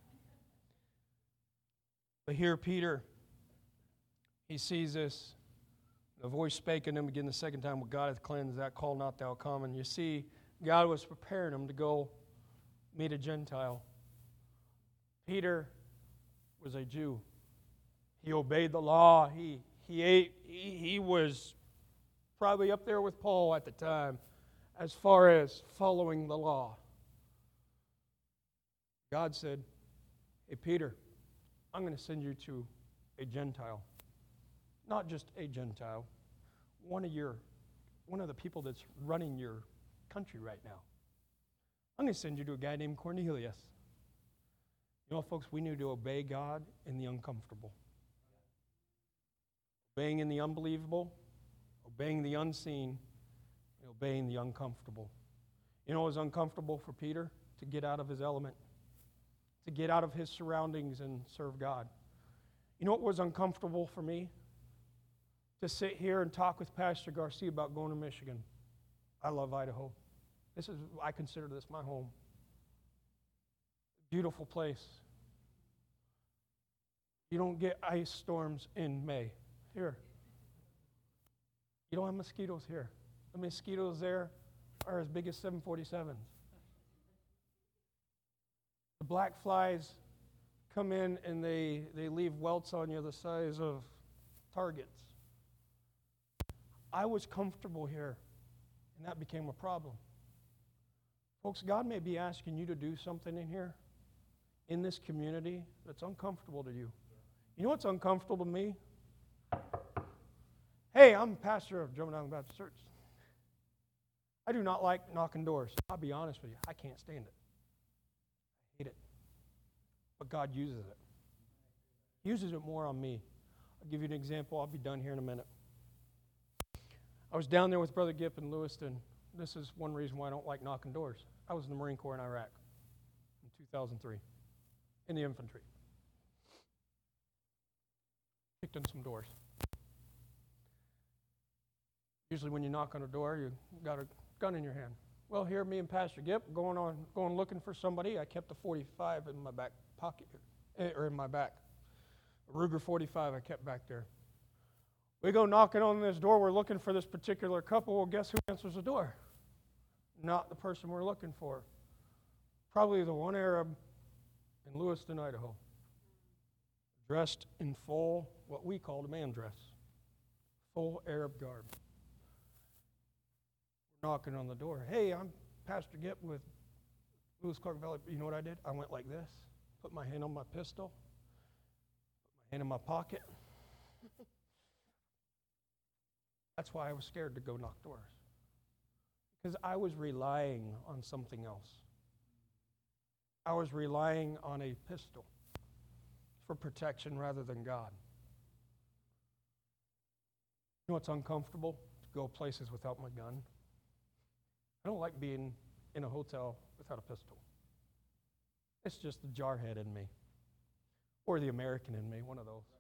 But here, Peter, he sees this. The voice spake unto him again the second time, What God hath cleansed, that call not thou common. You see, God was preparing him to go meet a Gentile. Peter was a Jew. He obeyed the law. He he ate. He, he was probably up there with Paul at the time as far as following the law. God said, Hey, Peter, I'm going to send you to a Gentile. Not just a Gentile. One of your, one of the people that's running your country right now. I'm going to send you to a guy named Cornelius. You know, folks, we need to obey God in the uncomfortable. Obeying in the unbelievable, obeying the unseen, and obeying the uncomfortable. You know, it was uncomfortable for Peter to get out of his element, to get out of his surroundings and serve God. You know what was uncomfortable for me? To sit here and talk with Pastor Garcia about going to Michigan. I love Idaho. This is, I consider this my home. Beautiful place. You don't get ice storms in May here. You don't have mosquitoes here. The mosquitoes there are as big as seven forty-sevens. The black flies come in and they, they leave welts on you the size of targets. I was comfortable here, and that became a problem. Folks, God may be asking you to do something in here, in this community, that's uncomfortable to you. You know what's uncomfortable to me? Hey, I'm pastor of German Island Baptist Church. I do not like knocking doors. I'll be honest with you. I can't stand it. I hate it. But God uses it. Uses it more on me. I'll give you an example. I'll be done here in a minute. I was down there with Brother Gipp in Lewiston. This is one reason why I don't like knocking doors. I was in the Marine Corps in Iraq in two thousand three, in the infantry. Kicked in some doors. Usually when you knock on a door, you got a gun in your hand. Well, here, me and Pastor Gipp going on, going looking for somebody. I kept a forty-five in my back pocket, here, or in my back. A Ruger forty-five I kept back there. We go knocking on this door. We're looking for this particular couple. Well, guess who answers the door? Not the person we're looking for. Probably the one Arab in Lewiston, Idaho. Dressed in full, what we called a man dress. Full Arab garb. We're knocking on the door. Hey, I'm Pastor Gipp with Lewis Clark Valley. You know what I did? I went like this. Put my hand on my pistol. Put my hand in my pocket. That's why I was scared to go knock doors. Because I was relying on something else. I was relying on a pistol for protection rather than God. You know what's uncomfortable? To go places without my gun. I don't like being in a hotel without a pistol. It's just the jarhead in me. Or the American in me, one of those.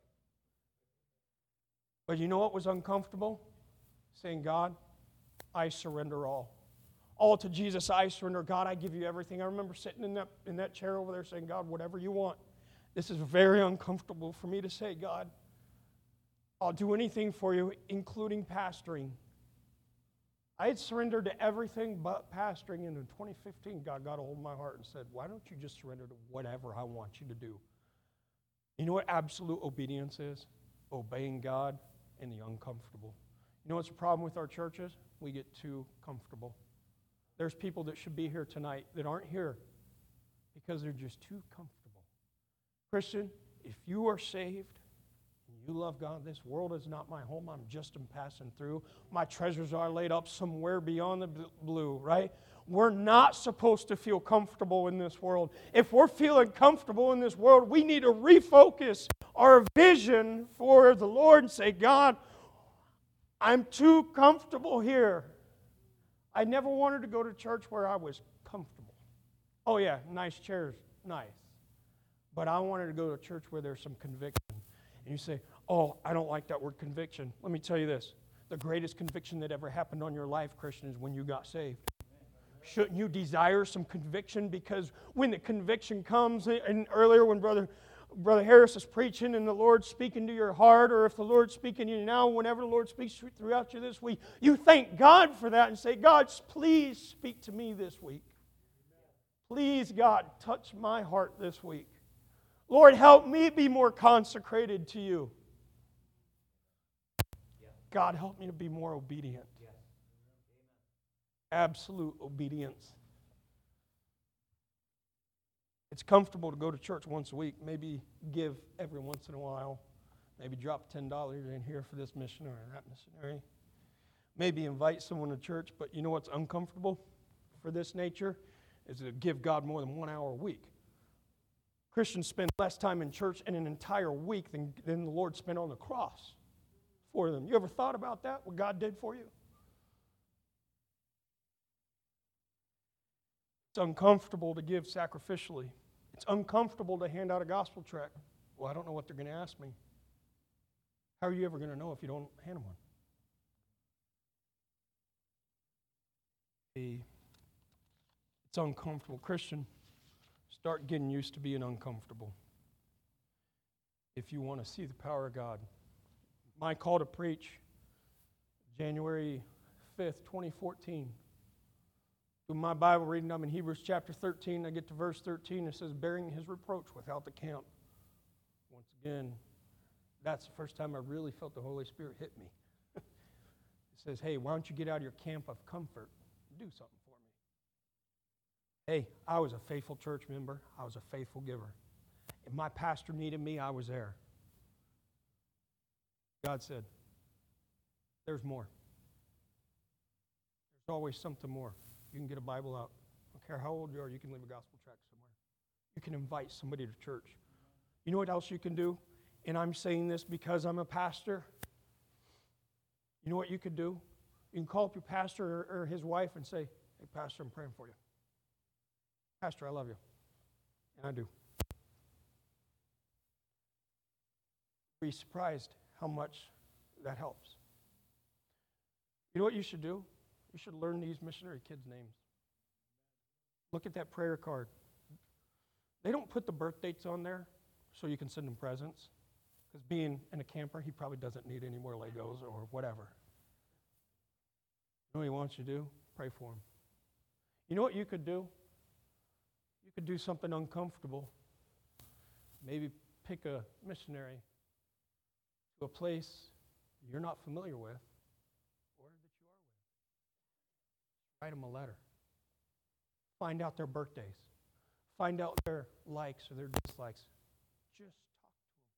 But you know what was uncomfortable? Saying, God, I surrender all. All to Jesus, I surrender. God, I give you everything. I remember sitting in that, in that chair over there saying, God, whatever you want. This is very uncomfortable for me to say, God, I'll do anything for you, including pastoring. I had surrendered to everything but pastoring, and in twenty fifteen, God got a hold of my heart and said, why don't you just surrender to whatever I want you to do? You know what absolute obedience is? Obeying God in the uncomfortable. You know what's the problem with our churches? We get too comfortable. There's people that should be here tonight that aren't here because they're just too comfortable. Christian, if you are saved and you love God, this world is not my home. I'm just in passing through. My treasures are laid up somewhere beyond the blue, right? We're not supposed to feel comfortable in this world. If we're feeling comfortable in this world, we need to refocus our vision for the Lord and say, God, I'm too comfortable here. I never wanted to go to church where I was comfortable. Oh yeah, nice chairs, nice. But I wanted to go to a church where there's some conviction. And you say, oh, I don't like that word conviction. Let me tell you this. The greatest conviction that ever happened on your life, Christian, is when you got saved. Shouldn't you desire some conviction? Because when the conviction comes, and earlier when Brother Brother Harris is preaching and the Lord's speaking to your heart, or if the Lord's speaking to you now, whenever the Lord speaks throughout you this week, you thank God for that and say, God, please speak to me this week. Please, God, touch my heart this week. Lord, help me be more consecrated to you. God, help me to be more obedient. Absolute obedience. It's comfortable to go to church once a week, maybe give every once in a while, maybe drop ten dollars in here for this missionary or that missionary, maybe invite someone to church, but you know what's uncomfortable for this nature? Is to give God more than one hour a week. Christians spend less time in church in an entire week than, than the Lord spent on the cross for them. You ever thought about that, what God did for you? It's uncomfortable to give sacrificially. It's uncomfortable to hand out a gospel tract. Well, I don't know what they're going to ask me. How are you ever going to know if you don't hand them one? It's uncomfortable. Christian, start getting used to being uncomfortable if you want to see the power of God. My call to preach, January fifth, twenty fourteen. In my Bible reading, I'm in Hebrews chapter thirteen. I get to verse thirteen. It says, bearing his reproach without the camp. Once again, that's the first time I really felt the Holy Spirit hit me. It says, hey, why don't you get out of your camp of comfort and do something for me? Hey, I was a faithful church member. I was a faithful giver. If my pastor needed me, I was there. God said, there's more. There's always something more. You can get a Bible out. I don't care how old you are, you can leave a gospel tract somewhere. You can invite somebody to church. You know what else you can do? and I'm saying this because I'm a pastor, you know what you could do? You can call up your pastor or, or his wife and say, hey, Pastor, I'm praying for you. Pastor, I love you. And I do. Be surprised how much that helps. You know what you should do? You should learn these missionary kids' names. Look at that prayer card. They don't put the birth dates on there so you can send them presents. Because being in a camper, he probably doesn't need any more Legos or whatever. You know what he wants you to do? Pray for him. You know what you could do? You could do something uncomfortable. Maybe pick a missionary to a place you're not familiar with or that you are with. Write them a letter. Find out their birthdays. Find out their likes or their dislikes. Just talk to them.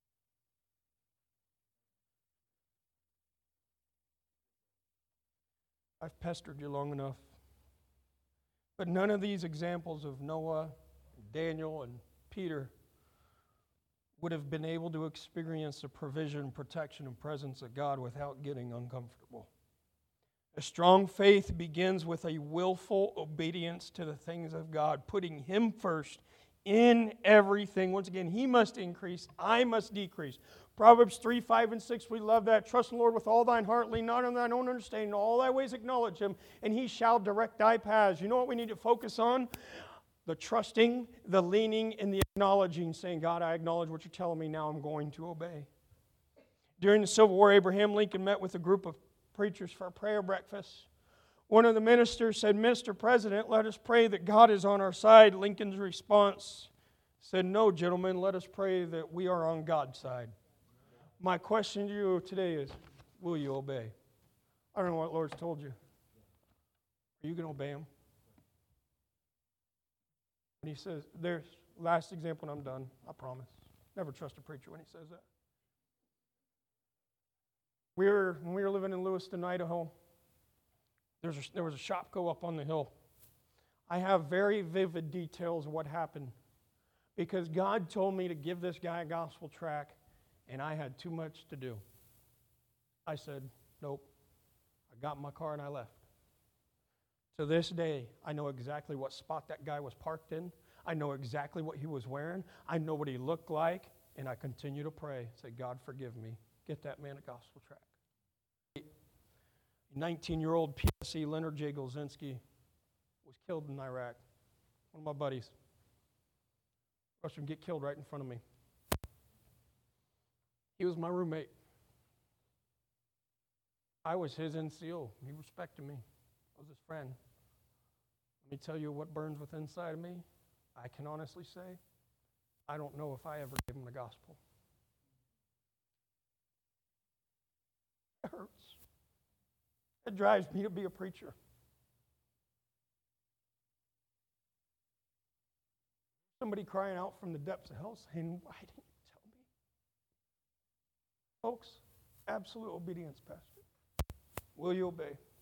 I've pestered you long enough. But none of these examples of Noah, Daniel, and Peter would have been able to experience the provision, protection, and presence of God without getting uncomfortable. A strong faith begins with a willful obedience to the things of God, putting Him first in everything. Once again, He must increase, I must decrease. Proverbs three, five, and six, we love that. Trust in the Lord with all thine heart, lean not on thine own understanding. In all thy ways acknowledge Him, and He shall direct thy paths. You know what we need to focus on? The trusting, the leaning, and the acknowledging, saying, God, I acknowledge what you're telling me, now I'm going to obey. During the Civil War, Abraham Lincoln met with a group of preachers for a prayer breakfast. One of the ministers said, Mister President, let us pray that God is on our side. Lincoln's response said, no, gentlemen, let us pray that we are on God's side. My question to you today is, will you obey? I don't know what the Lord's told you. Are you going to obey Him? And He says, there's, last example and I'm done, I promise. Never trust a preacher when he says that. We were, when we were living in Lewiston, Idaho, there was, a, there was a shop go up on the hill. I have very vivid details of what happened because God told me to give this guy a gospel tract, and I had too much to do. I said, nope. I got in my car and I left. To this day, I know exactly what spot that guy was parked in. I know exactly what he was wearing. I know what he looked like, and I continue to pray. Say, God, forgive me. Get that man a gospel tract. nineteen-year-old P S C Leonard J. Golzinski was killed in Iraq. One of my buddies. Watched him get killed right in front of me. He was my roommate. I was his N C O. He respected me. I was his friend. Let me tell you what burns within inside of me. I can honestly say, I don't know if I ever gave him the gospel. It hurts. It drives me to be a preacher. Somebody crying out from the depths of hell saying, why didn't you tell me? Folks, absolute obedience, Pastor. Will you obey?